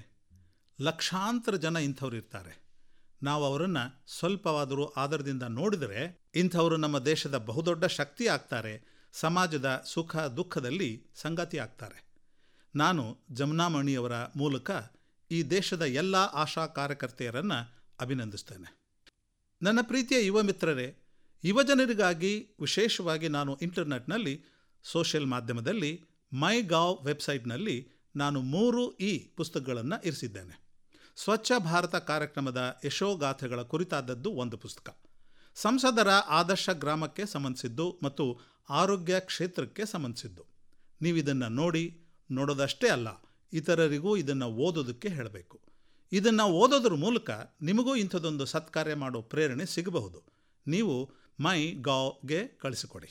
[SPEAKER 2] ಲಕ್ಷಾಂತರ ಜನ ಇಂಥವ್ರು ಇರ್ತಾರೆ. ನಾವು ಅವರನ್ನು ಸ್ವಲ್ಪವಾದರೂ ಆದರದಿಂದ ನೋಡಿದರೆ ಇಂಥವರು ನಮ್ಮ ದೇಶದ ಬಹುದೊಡ್ಡ ಶಕ್ತಿ ಆಗ್ತಾರೆ, ಸಮಾಜದ ಸುಖ ದುಃಖದಲ್ಲಿ ಸಂಗಾತಿ ಆಗ್ತಾರೆ. ನಾನು ಜಮುನಾ ಮಣಿಯವರ ಮೂಲಕ ಈ ದೇಶದ ಎಲ್ಲ ಆಶಾ ಕಾರ್ಯಕರ್ತೆಯರನ್ನು ಅಭಿನಂದಿಸ್ತೇನೆ. ನನ್ನ ಪ್ರೀತಿಯ ಯುವ ಮಿತ್ರರೇ, ಯುವಜನರಿಗಾಗಿ ವಿಶೇಷವಾಗಿ ನಾನು ಇಂಟರ್ನೆಟ್ನಲ್ಲಿ, ಸೋಷಿಯಲ್ ಮಾಧ್ಯಮದಲ್ಲಿ, ಮೈ ಗಾವ್ ವೆಬ್ಸೈಟ್ನಲ್ಲಿ ನಾನು ಮೂರು ಇ ಪುಸ್ತಕಗಳನ್ನು ಇರಿಸಿದ್ದೇನೆ. ಸ್ವಚ್ಛ ಭಾರತ ಕಾರ್ಯಕ್ರಮದ ಯಶೋಗಾಥೆಗಳ ಕುರಿತಾದದ್ದು ಒಂದು ಪುಸ್ತಕ, ಸಂಸದರ ಆದರ್ಶ ಗ್ರಾಮಕ್ಕೆ ಸಂಬಂಧಿಸಿದ್ದು ಮತ್ತು ಆರೋಗ್ಯ ಕ್ಷೇತ್ರಕ್ಕೆ ಸಂಬಂಧಿಸಿದ್ದು. ನೀವು ಇದನ್ನು ನೋಡಿ, ನೋಡೋದಷ್ಟೇ ಅಲ್ಲ, ಇತರರಿಗೂ ಇದನ್ನು ಓದೋದಕ್ಕೆ ಹೇಳಬೇಕು. ಇದನ್ನು ಓದೋದ್ರ ಮೂಲಕ ನಿಮಗೂ ಇಂಥದ್ದೊಂದು ಸತ್ಕಾರ್ಯ ಮಾಡೋ ಪ್ರೇರಣೆ ಸಿಗಬಹುದು. ನೀವು ಮೈ ಗಾವ್ಗೆ ಕಳಿಸಿಕೊಡಿ.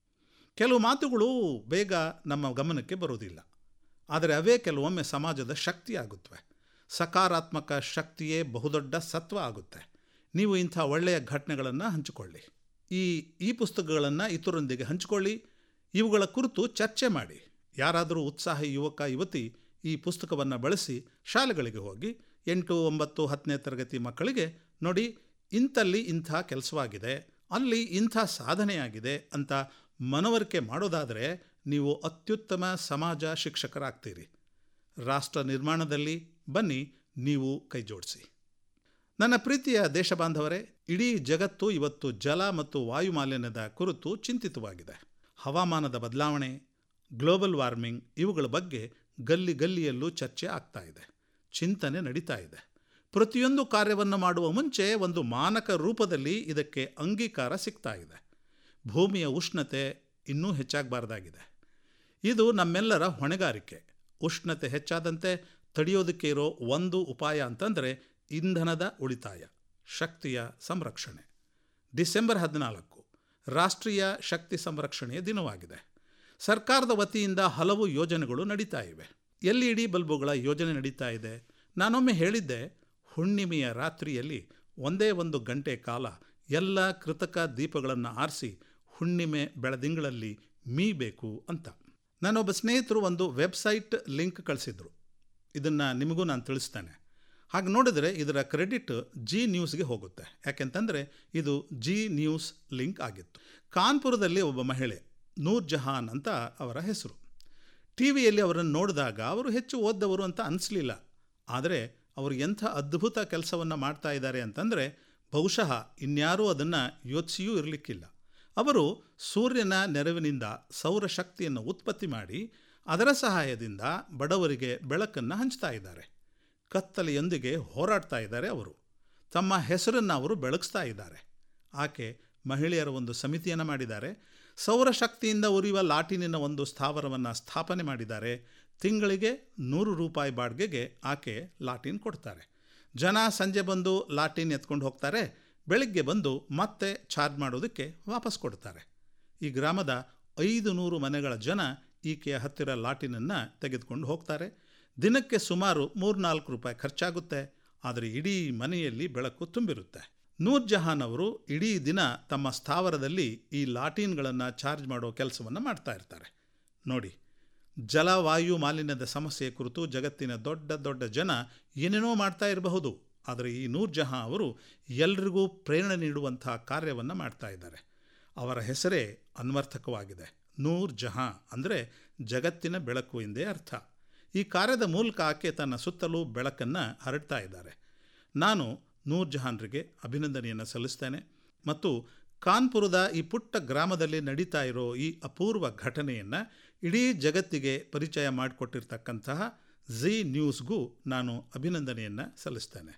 [SPEAKER 2] ಕೆಲವು ಮಾತುಗಳು ಬೇಗ ನಮ್ಮ ಗಮನಕ್ಕೆ ಬರೋದಿಲ್ಲ, ಆದರೆ ಅವೇ ಕೆಲವೊಮ್ಮೆ ಸಮಾಜದ ಶಕ್ತಿ ಆಗುತ್ತವೆ. ಸಕಾರಾತ್ಮಕ ಶಕ್ತಿಯೇ ಬಹುದೊಡ್ಡ ಸತ್ವ ಆಗುತ್ತೆ. ನೀವು ಇಂಥ ಒಳ್ಳೆಯ ಘಟನೆಗಳನ್ನು ಹಂಚಿಕೊಳ್ಳಿ. ಈ ಈ ಪುಸ್ತಕಗಳನ್ನು ಇತರರೊಂದಿಗೆ ಹಂಚಿಕೊಳ್ಳಿ. ಇವುಗಳ ಕುರಿತು ಚರ್ಚೆ ಮಾಡಿ. ಯಾರಾದರೂ ಉತ್ಸಾಹಿ ಯುವಕ ಯುವತಿ ಈ ಪುಸ್ತಕವನ್ನು ಬಳಸಿ ಶಾಲೆಗಳಿಗೆ ಹೋಗಿ ಎಂಟು ಒಂಬತ್ತು ಹತ್ತನೇ ತರಗತಿ ಮಕ್ಕಳಿಗೆ ನೋಡಿ, ಇಂಥಲ್ಲಿ ಇಂಥ ಕೆಲಸವಾಗಿದೆ, ಅಲ್ಲಿ ಇಂಥ ಸಾಧನೆಯಾಗಿದೆ ಅಂತ ಮನವರಿಕೆ ಮಾಡೋದಾದರೆ ನೀವು ಅತ್ಯುತ್ತಮ ಸಮಾಜ ಶಿಕ್ಷಕರಾಗ್ತೀರಿ. ರಾಷ್ಟ್ರ ನಿರ್ಮಾಣದಲ್ಲಿ ಬನ್ನಿ, ನೀವು ಕೈ ಜೋಡಿಸಿ. ನನ್ನ ಪ್ರೀತಿಯ ದೇಶಬಾಂಧವರೇ, ಇಡೀ ಜಗತ್ತು ಇವತ್ತು ಜಲ ಮತ್ತು ವಾಯುಮಾಲಿನ್ಯದ ಕುರಿತು ಚಿಂತಿತವಾಗಿದೆ. ಹವಾಮಾನದ ಬದಲಾವಣೆ, ಗ್ಲೋಬಲ್ ವಾರ್ಮಿಂಗ್ ಇವುಗಳ ಬಗ್ಗೆ ಗಲ್ಲಿ ಗಲ್ಲಿಯಲ್ಲೂ ಚರ್ಚೆ ಆಗ್ತಾ ಇದೆ, ಚಿಂತನೆ ನಡೀತಾ ಇದೆ. ಪ್ರತಿಯೊಂದು ಕಾರ್ಯವನ್ನು ಮಾಡುವ ಮುಂಚೆ ಒಂದು ಮಾನಕ ರೂಪದಲ್ಲಿ ಇದಕ್ಕೆ ಅಂಗೀಕಾರ ಸಿಗ್ತಾ ಇದೆ. ಭೂಮಿಯ ಉಷ್ಣತೆ ಇನ್ನೂ ಹೆಚ್ಚಾಗಬಾರ್ದಾಗಿದೆ. ಇದು ನಮ್ಮೆಲ್ಲರ ಹೊಣೆಗಾರಿಕೆ. ಉಷ್ಣತೆ ಹೆಚ್ಚಾದಂತೆ ತಡೆಯೋದಕ್ಕೆ ಇರೋ ಒಂದು ಉಪಾಯ ಅಂತಂದರೆ ಇಂಧನದ ಉಳಿತಾಯ, ಶಕ್ತಿಯ ಸಂರಕ್ಷಣೆ. ಡಿಸೆಂಬರ್ ಹದಿನಾಲ್ಕು ರಾಷ್ಟ್ರೀಯ ಶಕ್ತಿ ಸಂರಕ್ಷಣೆಯ ದಿನವಾಗಿದೆ. ಸರ್ಕಾರದ ವತಿಯಿಂದ ಹಲವು ಯೋಜನೆಗಳು ನಡೀತಾ ಇವೆ. ಎಲ್ ಇ ಡಿ ಬಲ್ಬುಗಳ ಯೋಜನೆ ನಡೀತಾ ಇದೆ. ನಾನೊಮ್ಮೆ ಹೇಳಿದ್ದೆ, ಹುಣ್ಣಿಮೆಯ ರಾತ್ರಿಯಲ್ಲಿ ಒಂದೇ ಒಂದು ಗಂಟೆ ಕಾಲ ಎಲ್ಲ ಕೃತಕ ದೀಪಗಳನ್ನು ಆರಿಸಿ ಹುಣ್ಣಿಮೆ ಬೆಳದಿಂಗಳಲ್ಲಿ ಮೀಬೇಕು ಅಂತ. ನನ್ನೊಬ್ಬ ಸ್ನೇಹಿತರು ಒಂದು ವೆಬ್ಸೈಟ್ ಲಿಂಕ್ ಕಳಿಸಿದ್ರು. ಇದನ್ನು ನಿಮಗೂ ನಾನು ತಿಳಿಸ್ತೇನೆ. ಹಾಗೆ ನೋಡಿದರೆ ಇದರ ಕ್ರೆಡಿಟ್ ಜಿ ನ್ಯೂಸ್ಗೆ ಹೋಗುತ್ತೆ. ಯಾಕೆಂತಂದರೆ ಇದು ಜಿ ನ್ಯೂಸ್ ಲಿಂಕ್ ಆಗಿತ್ತು. ಕಾನ್ಪುರದಲ್ಲಿ ಒಬ್ಬ ಮಹಿಳೆ, ನೂರ್ ಜಹಾನ್ ಅಂತ ಅವರ ಹೆಸರು. ಟಿ ವಿಯಲ್ಲಿ ಅವರನ್ನು ನೋಡಿದಾಗ ಅವರು ಹೆಚ್ಚು ಓದ್ದವರು ಅಂತ ಅನಿಸಲಿಲ್ಲ. ಆದರೆ ಅವರು ಎಂಥ ಅದ್ಭುತ ಕೆಲಸವನ್ನು ಮಾಡ್ತಾ ಇದ್ದಾರೆ ಅಂತಂದರೆ ಬಹುಶಃ ಇನ್ಯಾರೂ ಅದನ್ನು ಯೋಚಿಸಿಯೂ ಇರಲಿಕ್ಕಿಲ್ಲ. ಅವರು ಸೂರ್ಯನ ನೆರವಿನಿಂದ ಸೌರಶಕ್ತಿಯನ್ನು ಉತ್ಪತ್ತಿ ಮಾಡಿ ಅದರ ಸಹಾಯದಿಂದ ಬಡವರಿಗೆ ಬೆಳಕನ್ನು ಹಂಚ್ತಾ ಇದ್ದಾರೆ. ಕತ್ತಲೆಯೊಂದಿಗೆ ಹೋರಾಡ್ತಾ ಇದ್ದಾರೆ. ಅವರು ತಮ್ಮ ಹೆಸರನ್ನು ಅವರು ಬೆಳಗಿಸ್ತಾ ಇದ್ದಾರೆ. ಆಕೆ ಮಹಿಳೆಯರ ಒಂದು ಸಮಿತಿಯನ್ನು ಮಾಡಿದ್ದಾರೆ. ಸೌರಶಕ್ತಿಯಿಂದ ಉರಿಯುವ ಲಾಟಿನಿನ ಒಂದು ಸ್ಥಾವರವನ್ನು ಸ್ಥಾಪನೆ ಮಾಡಿದ್ದಾರೆ. ತಿಂಗಳಿಗೆ ನೂರು ರೂಪಾಯಿ ಬಾಡಿಗೆಗೆ ಆಕೆ ಲಾಟಿನ್ ಕೊಡ್ತಾರೆ. ಜನ ಸಂಜೆ ಬಂದು ಲಾಟಿನ್ ಎತ್ಕೊಂಡು ಹೋಗ್ತಾರೆ. ಬೆಳಗ್ಗೆ ಬಂದು ಮತ್ತೆ ಚಾರ್ಜ್ ಮಾಡೋದಕ್ಕೆ ವಾಪಸ್ ಕೊಡ್ತಾರೆ. ಈ ಗ್ರಾಮದ ಐದು ನೂರು ಮನೆಗಳ ಜನ ಈಕೆಯ ಹತ್ತಿರ ಲಾಟಿನನ್ನು ತೆಗೆದುಕೊಂಡು ಹೋಗ್ತಾರೆ. ದಿನಕ್ಕೆ ಸುಮಾರು ಮೂರ್ನಾಲ್ಕು ರೂಪಾಯಿ ಖರ್ಚಾಗುತ್ತೆ. ಆದರೆ ಇಡೀ ಮನೆಯಲ್ಲಿ ಬೆಳಕು ತುಂಬಿರುತ್ತೆ. ನೂರ್ ಜಹಾನ್ ಅವರು ಇಡೀ ದಿನ ತಮ್ಮ ಸ್ಥಾವರದಲ್ಲಿ ಈ ಲಾಟಿನ್ಗಳನ್ನು ಚಾರ್ಜ್ ಮಾಡೋ ಕೆಲಸವನ್ನು ಮಾಡ್ತಾ ಇರ್ತಾರೆ. ನೋಡಿ, ಜಲವಾಯು ಮಾಲಿನ್ಯದ ಸಮಸ್ಯೆ ಕುರಿತು ಜಗತ್ತಿನ ದೊಡ್ಡ ದೊಡ್ಡ ಜನ ಏನೇನೋ ಮಾಡ್ತಾ ಇರಬಹುದು. ಆದರೆ ಈ ನೂರ್ ಜಹಾನ್ ಅವರು ಎಲ್ರಿಗೂ ಪ್ರೇರಣೆ ನೀಡುವಂಥ ಕಾರ್ಯವನ್ನು ಮಾಡ್ತಾ ಇದ್ದಾರೆ. ಅವರ ಹೆಸರೇ ಅನ್ವರ್ಥಕವಾಗಿದೆ. ನೂರ್ ಜಹಾನ್ ಅಂದರೆ ಜಗತ್ತಿನ ಬೆಳಕು ಎಂದೇ ಅರ್ಥ. ಈ ಕಾರ್ಯದ ಮೂಲಕ ಆಕೆ ತನ್ನ ಸುತ್ತಲೂ ಬೆಳಕನ್ನು ಹರಡ್ತಾ ಇದ್ದಾರೆ. ನಾನು ನೂರ್ ಜಹಾನ್ರಿಗೆ ಅಭಿನಂದನೆಯನ್ನು ಸಲ್ಲಿಸ್ತೇನೆ ಮತ್ತು ಕಾನ್ಪುರದ ಈ ಪುಟ್ಟ ಗ್ರಾಮದಲ್ಲಿ ನಡೀತಾ ಇರೋ ಈ ಅಪೂರ್ವ ಘಟನೆಯನ್ನು ಇಡೀ ಜಗತ್ತಿಗೆ ಪರಿಚಯ ಮಾಡಿಕೊಟ್ಟಿರ್ತಕ್ಕಂತಹ ಝೀ ನ್ಯೂಸ್ಗೂ ನಾನು ಅಭಿನಂದನೆಯನ್ನು ಸಲ್ಲಿಸ್ತೇನೆ.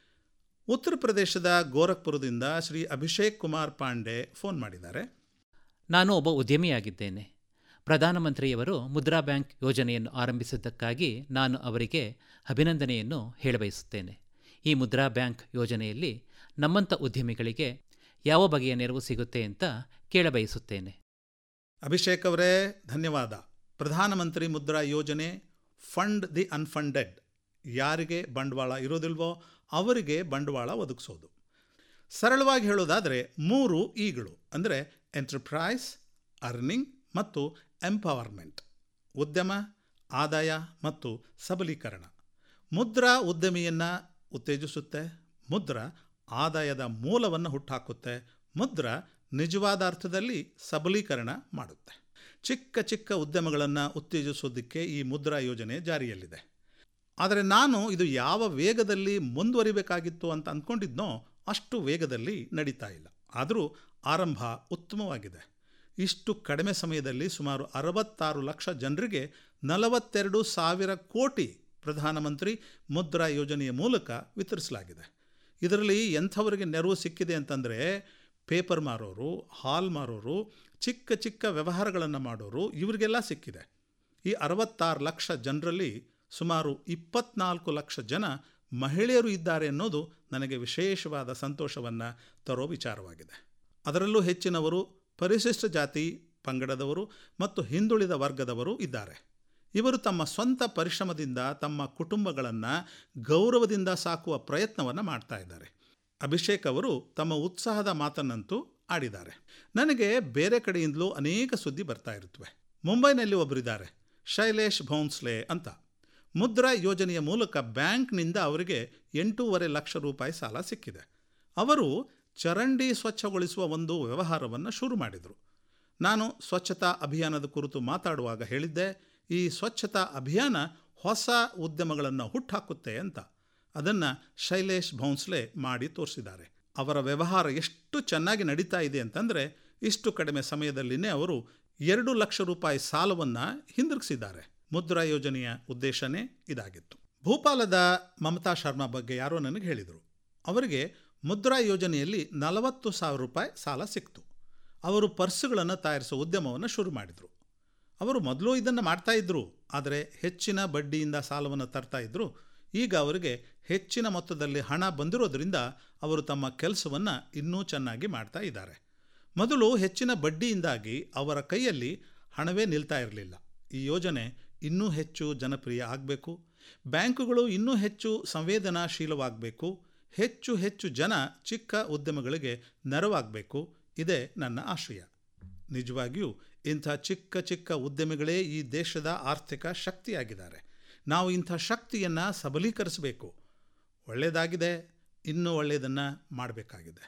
[SPEAKER 2] ಉತ್ತರ ಪ್ರದೇಶದ ಗೋರಖ್ಪುರದಿಂದ ಶ್ರೀ ಅಭಿಷೇಕ್ ಕುಮಾರ್ ಪಾಂಡೆ ಫೋನ್ ಮಾಡಿದ್ದಾರೆ.
[SPEAKER 3] ನಾನು ಒಬ್ಬ ಉದ್ಯಮಿಯಾಗಿದ್ದೇನೆ. ಪ್ರಧಾನಮಂತ್ರಿಯವರು ಮುದ್ರಾ ಬ್ಯಾಂಕ್ ಯೋಜನೆಯನ್ನು ಆರಂಭಿಸಿದ್ದಕ್ಕಾಗಿ ನಾನು ಅವರಿಗೆ ಅಭಿನಂದನೆಯನ್ನು ಹೇಳಬಯಸುತ್ತೇನೆ. ಈ ಮುದ್ರಾ ಬ್ಯಾಂಕ್ ಯೋಜನೆಯಲ್ಲಿ ನಮ್ಮಂಥ ಉದ್ಯಮಿಗಳಿಗೆ ಯಾವ ಬಗೆಯ ನೆರವು ಸಿಗುತ್ತೆ ಅಂತ ಕೇಳಬಯಸುತ್ತೇನೆ.
[SPEAKER 2] ಅಭಿಷೇಕ್ ಅವರೇ, ಧನ್ಯವಾದ. ಪ್ರಧಾನಮಂತ್ರಿ ಮುದ್ರಾ ಯೋಜನೆ ಫಂಡ್ ದಿ ಅನ್ಫಂಡೆಡ್, ಯಾರಿಗೆ ಬಂಡವಾಳ ಇರೋದಿಲ್ವೋ ಅವರಿಗೆ ಬಂಡವಾಳ ಒದಗಿಸೋದು. ಸರಳವಾಗಿ ಹೇಳೋದಾದರೆ ಮೂರು ಈಗಳು ಅಂದರೆ ಎಂಟರ್ಪ್ರೈಸ್, ಅರ್ನಿಂಗ್ ಮತ್ತು ಎಂಪವರ್ಮೆಂಟ್. ಉದ್ಯಮ, ಆದಾಯ ಮತ್ತು ಸಬಲೀಕರಣ. ಮುದ್ರಾ ಉದ್ಯಮಿಯನ್ನು ಉತ್ತೇಜಿಸುತ್ತೆ, ಮುದ್ರಾ ಆದಾಯದ ಮೂಲವನ್ನು ಹುಟ್ಟುಹಾಕುತ್ತೆ, ಮುದ್ರಾ ನಿಜವಾದ ಅರ್ಥದಲ್ಲಿ ಸಬಲೀಕರಣ ಮಾಡುತ್ತೆ. ಚಿಕ್ಕ ಚಿಕ್ಕ ಉದ್ಯಮಗಳನ್ನು ಉತ್ತೇಜಿಸೋದಕ್ಕೆ ಈ ಮುದ್ರಾ ಯೋಜನೆ ಜಾರಿಯಲ್ಲಿದೆ. ಆದರೆ ನಾನು ಇದು ಯಾವ ವೇಗದಲ್ಲಿ ಮುಂದುವರಿಬೇಕಾಗಿತ್ತು ಅಂತ ಅಂದ್ಕೊಂಡಿದ್ನೋ ಅಷ್ಟು ವೇಗದಲ್ಲಿ ನಡೀತಾ ಇಲ್ಲ. ಆದರೂ ಆರಂಭ ಉತ್ತಮವಾಗಿದೆ. ಇಷ್ಟು ಕಡಿಮೆ ಸಮಯದಲ್ಲಿ ಸುಮಾರು ಅರವತ್ತಾರು ಲಕ್ಷ ಜನರಿಗೆ ನಲವತ್ತೆರಡು ಸಾವಿರ ಕೋಟಿ ಪ್ರಧಾನಮಂತ್ರಿ ಮುದ್ರಾ ಯೋಜನೆಯ ಮೂಲಕ ವಿತರಿಸಲಾಗಿದೆ. ಇದರಲ್ಲಿ ಎಂಥವರಿಗೆ ನೆರವು ಸಿಕ್ಕಿದೆ ಅಂತಂದರೆ ಪೇಪರ್ ಮಾರೋರು, ಹಾಲ್ ಮಾರೋರು, ಚಿಕ್ಕ ಚಿಕ್ಕ ವ್ಯವಹಾರಗಳನ್ನು ಮಾಡೋರು, ಇವರಿಗೆಲ್ಲ ಸಿಕ್ಕಿದೆ. ಈ ಅರವತ್ತಾರು ಲಕ್ಷ ಜನರಲ್ಲಿ ಸುಮಾರು ಇಪ್ಪತ್ನಾಲ್ಕು ಲಕ್ಷ ಜನ ಮಹಿಳೆಯರು ಇದ್ದಾರೆ ಅನ್ನೋದು ನನಗೆ ವಿಶೇಷವಾದ ಸಂತೋಷವನ್ನು ತರೋ ವಿಚಾರವಾಗಿದೆ. ಅದರಲ್ಲೂ ಹೆಚ್ಚಿನವರು ಪರಿಶಿಷ್ಟ ಜಾತಿ ಪಂಗಡದವರು ಮತ್ತು ಹಿಂದುಳಿದ ವರ್ಗದವರು ಇದ್ದಾರೆ. ಇವರು ತಮ್ಮ ಸ್ವಂತ ಪರಿಶ್ರಮದಿಂದ ತಮ್ಮ ಕುಟುಂಬಗಳನ್ನು ಗೌರವದಿಂದ ಸಾಕುವ ಪ್ರಯತ್ನವನ್ನು ಮಾಡ್ತಾ ಇದ್ದಾರೆ. ಅಭಿಷೇಕ್ ಅವರು ತಮ್ಮ ಉತ್ಸಾಹದ ಮಾತನ್ನಂತೂ ಆಡಿದ್ದಾರೆ. ನನಗೆ ಬೇರೆ ಕಡೆಯಿಂದಲೂ ಅನೇಕ ಸುದ್ದಿ ಬರ್ತಾ ಇರುತ್ತವೆ. ಮುಂಬೈನಲ್ಲಿ ಒಬ್ಬರಿದ್ದಾರೆ, ಶೈಲೇಶ್ ಭೋನ್ಸ್ಲೆ ಅಂತ. ಮುದ್ರಾ ಯೋಜನೆಯ ಮೂಲಕ ಬ್ಯಾಂಕ್ನಿಂದ ಅವರಿಗೆ ಎಂಟೂವರೆ ಲಕ್ಷ ರೂಪಾಯಿ ಸಾಲ ಸಿಕ್ಕಿದೆ. ಅವರು ಚರಂಡಿ ಸ್ವಚ್ಛಗೊಳಿಸುವ ಒಂದು ವ್ಯವಹಾರವನ್ನು ಶುರು ಮಾಡಿದರು. ನಾನು ಸ್ವಚ್ಛತಾ ಅಭಿಯಾನದ ಕುರಿತು ಮಾತಾಡುವಾಗ ಹೇಳಿದ್ದೆ, ಈ ಸ್ವಚ್ಛತಾ ಅಭಿಯಾನ ಹೊಸ ಉದ್ಯಮಗಳನ್ನು ಹುಟ್ಟುಹಾಕುತ್ತೆ ಅಂತ. ಅದನ್ನು ಶೈಲೇಶ್ ಭೋನ್ಸ್ಲೆ ಮಾಡಿ ತೋರಿಸಿದ್ದಾರೆ. ಅವರ ವ್ಯವಹಾರ ಎಷ್ಟು ಚೆನ್ನಾಗಿ ನಡೀತಾ ಇದೆ ಅಂತಂದರೆ ಇಷ್ಟು ಕಡಿಮೆ ಸಮಯದಲ್ಲಿನೇ ಅವರು ಎರಡು ಲಕ್ಷ ರೂಪಾಯಿ ಸಾಲವನ್ನು ಹಿಂದಿರುಗಿಸಿದ್ದಾರೆ. ಮುದ್ರಾ ಯೋಜನೆಯ ಉದ್ದೇಶನೇ ಇದಾಗಿತ್ತು. ಭೂಪಾಲದ ಮಮತಾ ಶರ್ಮಾ ಬಗ್ಗೆ ಯಾರೋ ನನಗೆ ಹೇಳಿದರು. ಅವರಿಗೆ ಮುದ್ರಾ ಯೋಜನೆಯಲ್ಲಿ ನಲವತ್ತು ಸಾವಿರ ರೂಪಾಯಿ ಸಾಲ ಸಿಕ್ತು. ಅವರು ಪರ್ಸುಗಳನ್ನು ತಯಾರಿಸೋ ಉದ್ಯಮವನ್ನು ಶುರು ಮಾಡಿದರು. ಅವರು ಮೊದಲು ಇದನ್ನು ಮಾಡ್ತಾಯಿದ್ರು, ಆದರೆ ಹೆಚ್ಚಿನ ಬಡ್ಡಿಯಿಂದ ಸಾಲವನ್ನು ತರ್ತಾಯಿದ್ರು. ಈಗ ಅವರಿಗೆ ಹೆಚ್ಚಿನ ಮೊತ್ತದಲ್ಲಿ ಹಣ ಬಂದಿರೋದ್ರಿಂದ ಅವರು ತಮ್ಮ ಕೆಲಸವನ್ನು ಇನ್ನೂ ಚೆನ್ನಾಗಿ ಮಾಡ್ತಾ ಇದ್ದಾರೆ. ಮೊದಲು ಹೆಚ್ಚಿನ ಬಡ್ಡಿಯಿಂದಾಗಿ ಅವರ ಕೈಯಲ್ಲಿ ಹಣವೇ ನಿಲ್ತಾ ಇರಲಿಲ್ಲ. ಈ ಯೋಜನೆ ಇನ್ನೂ ಹೆಚ್ಚು ಜನಪ್ರಿಯ ಆಗಬೇಕು, ಬ್ಯಾಂಕುಗಳು ಇನ್ನೂ ಹೆಚ್ಚು ಸಂವೇದನಾಶೀಲವಾಗಬೇಕು, ಹೆಚ್ಚು ಹೆಚ್ಚು ಜನ ಚಿಕ್ಕ ಉದ್ಯಮಗಳಿಗೆ ನೆರವಾಗಬೇಕು. ಇದೇ ನನ್ನ ಆಶಯ. ನಿಜವಾಗಿಯೂ ಇಂಥ ಚಿಕ್ಕ ಚಿಕ್ಕ ಉದ್ಯಮಿಗಳೇ ಈ ದೇಶದ ಆರ್ಥಿಕ ಶಕ್ತಿಯಾಗಿದ್ದಾರೆ. ನಾವು ಇಂಥ ಶಕ್ತಿಯನ್ನು ಸಬಲೀಕರಿಸಬೇಕು. ಒಳ್ಳೆಯದಾಗಿದೆ, ಇನ್ನೂ ಒಳ್ಳೆಯದನ್ನು ಮಾಡಬೇಕಾಗಿದೆ.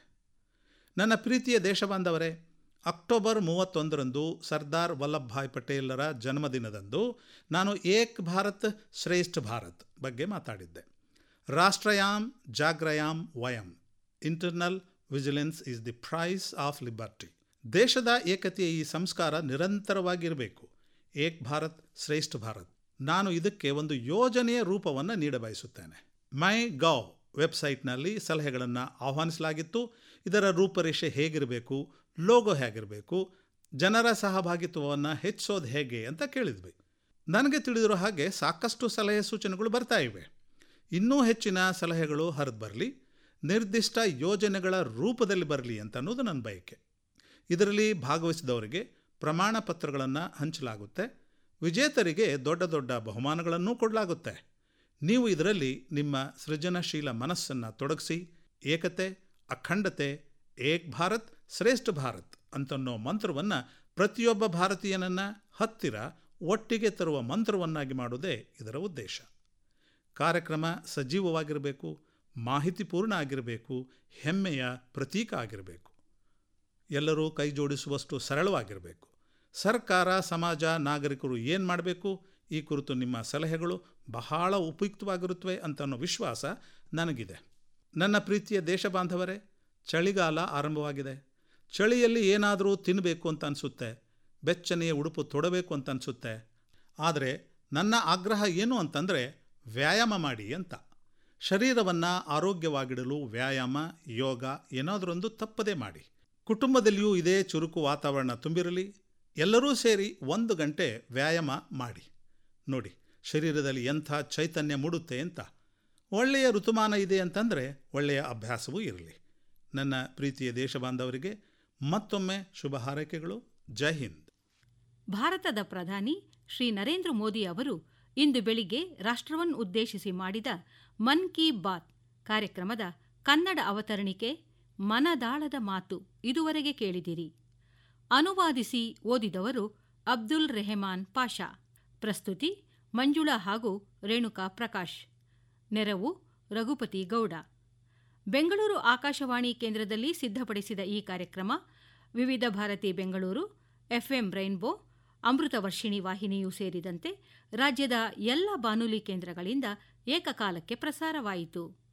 [SPEAKER 2] ನನ್ನ ಪ್ರೀತಿಯ ದೇಶಬಾಂಧವರೇ, ಅಕ್ಟೋಬರ್ ಮೂವತ್ತೊಂದರಂದು ಸರ್ದಾರ್ ವಲ್ಲಭಭಾಯ್ ಪಟೇಲರ ಜನ್ಮದಿನದಂದು ನಾನು ಏಕ್ ಭಾರತ್ ಶ್ರೇಷ್ಠ ಭಾರತ್ ಬಗ್ಗೆ ಮಾತಾಡಿದ್ದೆ. ರಾಷ್ಟ್ರಯಾಮ್ ಜಾಗ್ರಯಾಮ್ ವಯಂ, internal vigilance is the price of liberty. ದೇಶದ ಏಕತೆಯ ಈ ಸಂಸ್ಕಾರ ನಿರಂತರವಾಗಿರಬೇಕು. ಏಕ್ ಭಾರತ್ ಶ್ರೇಷ್ಠ ಭಾರತ್. ನಾನು ಇದಕ್ಕೆ ಒಂದು ಯೋಜನೆಯ ರೂಪವನ್ನು ನೀಡಬಯಸುತ್ತೇನೆ. ಮೈ ಗೌ ವೆಬ್ಸೈಟ್ನಲ್ಲಿ ಸಲಹೆಗಳನ್ನು ಆಹ್ವಾನಿಸಲಾಗಿತ್ತು. ಇದರ ರೂಪರೇಷೆ ಹೇಗಿರಬೇಕು, ಲೋಗೋ ಹೇಗಿರಬೇಕು, ಜನರ ಸಹಭಾಗಿತ್ವವನ್ನು ಹೆಚ್ಚಿಸೋದು ಹೇಗೆ ಅಂತ ಕೇಳಿದ್ವಿ. ನನಗೆ ತಿಳಿದಿರೋ ಹಾಗೆ ಸಾಕಷ್ಟು ಸಲಹೆ ಸೂಚನೆಗಳು ಬರ್ತಾ ಇವೆ. ಇನ್ನೂ ಹೆಚ್ಚಿನ ಸಲಹೆಗಳು ಹರಿದು ಬರಲಿ, ನಿರ್ದಿಷ್ಟ ಯೋಜನೆಗಳ ರೂಪದಲ್ಲಿ ಬರಲಿ ಅಂತ ಅನ್ನೋದು ನನ್ನ ಬಯಕೆ. ಇದರಲ್ಲಿ ಭಾಗವಹಿಸಿದವರಿಗೆ ಪ್ರಮಾಣ ಪತ್ರಗಳನ್ನು ಹಂಚಲಾಗುತ್ತೆ. ವಿಜೇತರಿಗೆ ದೊಡ್ಡ ದೊಡ್ಡ ಬಹುಮಾನಗಳನ್ನೂ ಕೊಡಲಾಗುತ್ತೆ. ನೀವು ಇದರಲ್ಲಿ ನಿಮ್ಮ ಸೃಜನಶೀಲ ಮನಸ್ಸನ್ನು ತೊಡಗಿಸಿ ಏಕತೆ, ಅಖಂಡತೆ, ಏಕ್ ಭಾರತ್ ಶ್ರೇಷ್ಠ ಭಾರತ್ ಅಂತನ್ನೋ ಮಂತ್ರವನ್ನು ಪ್ರತಿಯೊಬ್ಬ ಭಾರತೀಯನನ್ನು ಹತ್ತಿರ ಒಟ್ಟಿಗೆ ತರುವ ಮಂತ್ರವನ್ನಾಗಿ ಮಾಡೋದೇ ಇದರ ಉದ್ದೇಶ. ಕಾರ್ಯಕ್ರಮ ಸಜೀವವಾಗಿರಬೇಕು, ಮಾಹಿತಿಪೂರ್ಣ ಆಗಿರಬೇಕು, ಹೆಮ್ಮೆಯ ಪ್ರತೀಕ ಆಗಿರಬೇಕು. ಎಲ್ಲರೂ ಕೈ ಜೋಡಿಸುವಷ್ಟು ಸರಳವಾಗಿರಬೇಕು. ಸರ್ಕಾರ, ಸಮಾಜ, ನಾಗರಿಕರು ಏನು ಮಾಡಬೇಕು, ಈ ಕುರಿತು ನಿಮ್ಮ ಸಲಹೆಗಳು ಬಹಳ ಉಪಯುಕ್ತವಾಗಿರುತ್ತವೆ ಅಂತ ಅನ್ನೋ ವಿಶ್ವಾಸ ನನಗಿದೆ. ನನ್ನ ಪ್ರೀತಿಯ ದೇಶ ಬಾಂಧವರೇ, ಚಳಿಗಾಲ ಆರಂಭವಾಗಿದೆ. ಚಳಿಯಲ್ಲಿ ಏನಾದರೂ ತಿನ್ನಬೇಕು ಅಂತ ಅನಿಸುತ್ತೆ, ಬೆಚ್ಚನೆಯ ಉಡುಪು ತೊಡಬೇಕು ಅಂತ ಅನಿಸುತ್ತೆ. ಆದರೆ ನನ್ನ ಆಗ್ರಹ ಏನು ಅಂತಂದರೆ ವ್ಯಾಯಾಮ ಮಾಡಿ ಅಂತ. ಶರೀರವನ್ನು ಆರೋಗ್ಯವಾಗಿಡಲು ವ್ಯಾಯಾಮ, ಯೋಗ ಏನಾದರೊಂದು ತಪ್ಪದೇ ಮಾಡಿ. ಕುಟುಂಬದಲ್ಲಿಯೂ ಇದೇ ಚುರುಕು ವಾತಾವರಣ ತುಂಬಿರಲಿ. ಎಲ್ಲರೂ ಸೇರಿ ಒಂದು ಗಂಟೆ ವ್ಯಾಯಾಮ ಮಾಡಿ ನೋಡಿ, ಶರೀರದಲ್ಲಿ ಎಂಥ ಚೈತನ್ಯ ಮೂಡುತ್ತೆ ಅಂತ. ಒಳ್ಳೆಯ ಋತುಮಾನ ಇದೆ ಅಂತಂದರೆ ಒಳ್ಳೆಯ ಅಭ್ಯಾಸವೂ ಇರಲಿ. ನನ್ನ ಪ್ರೀತಿಯ ದೇಶಬಾಂಧವರಿಗೆ ಮತ್ತೊಮ್ಮೆ ಶುಭ ಹಾರೈಕೆಗಳು. ಜೈ ಹಿಂದ್.
[SPEAKER 1] ಭಾರತದ ಪ್ರಧಾನಿ ಶ್ರೀ ನರೇಂದ್ರ ಮೋದಿ ಅವರು ಇಂದು ಬೆಳಿಗ್ಗೆ ರಾಷ್ಟ್ರವನ್ನು ಉದ್ದೇಶಿಸಿ ಮಾಡಿದ ಮನ್ ಕಿ ಬಾತ್ ಕಾರ್ಯಕ್ರಮದ ಕನ್ನಡ ಅವತರಣಿಕೆ ಮನದಾಳದ ಮಾತು ಇದುವರೆಗೆ ಕೇಳಿದಿರಿ. ಅನುವಾದಿಸಿ ಓದಿದವರು ಅಬ್ದುಲ್ ರೆಹಮಾನ್ ಪಾಷಾ. ಪ್ರಸ್ತುತಿ ಮಂಜುಳಾ ಹಾಗೂ ರೇಣುಕಾ ಪ್ರಕಾಶ್. ನೆರವು ರಘುಪತಿ ಗೌಡ. ಬೆಂಗಳೂರು ಆಕಾಶವಾಣಿ ಕೇಂದ್ರದಲ್ಲಿ ಸಿದ್ಧಪಡಿಸಿದ ಈ ಕಾರ್ಯಕ್ರಮ ವಿವಿಧ ಭಾರತಿ ಬೆಂಗಳೂರು, ಎಫ್ಎಂ ರೈನ್ಬೋ, ಅಮೃತವರ್ಷಿಣಿ ವಾಹಿನಿಯೂ ಸೇರಿದಂತೆ ರಾಜ್ಯದ ಎಲ್ಲ ಬಾನುಲಿ ಕೇಂದ್ರಗಳಿಂದ ಏಕಕಾಲಕ್ಕೆ ಪ್ರಸಾರವಾಯಿತು.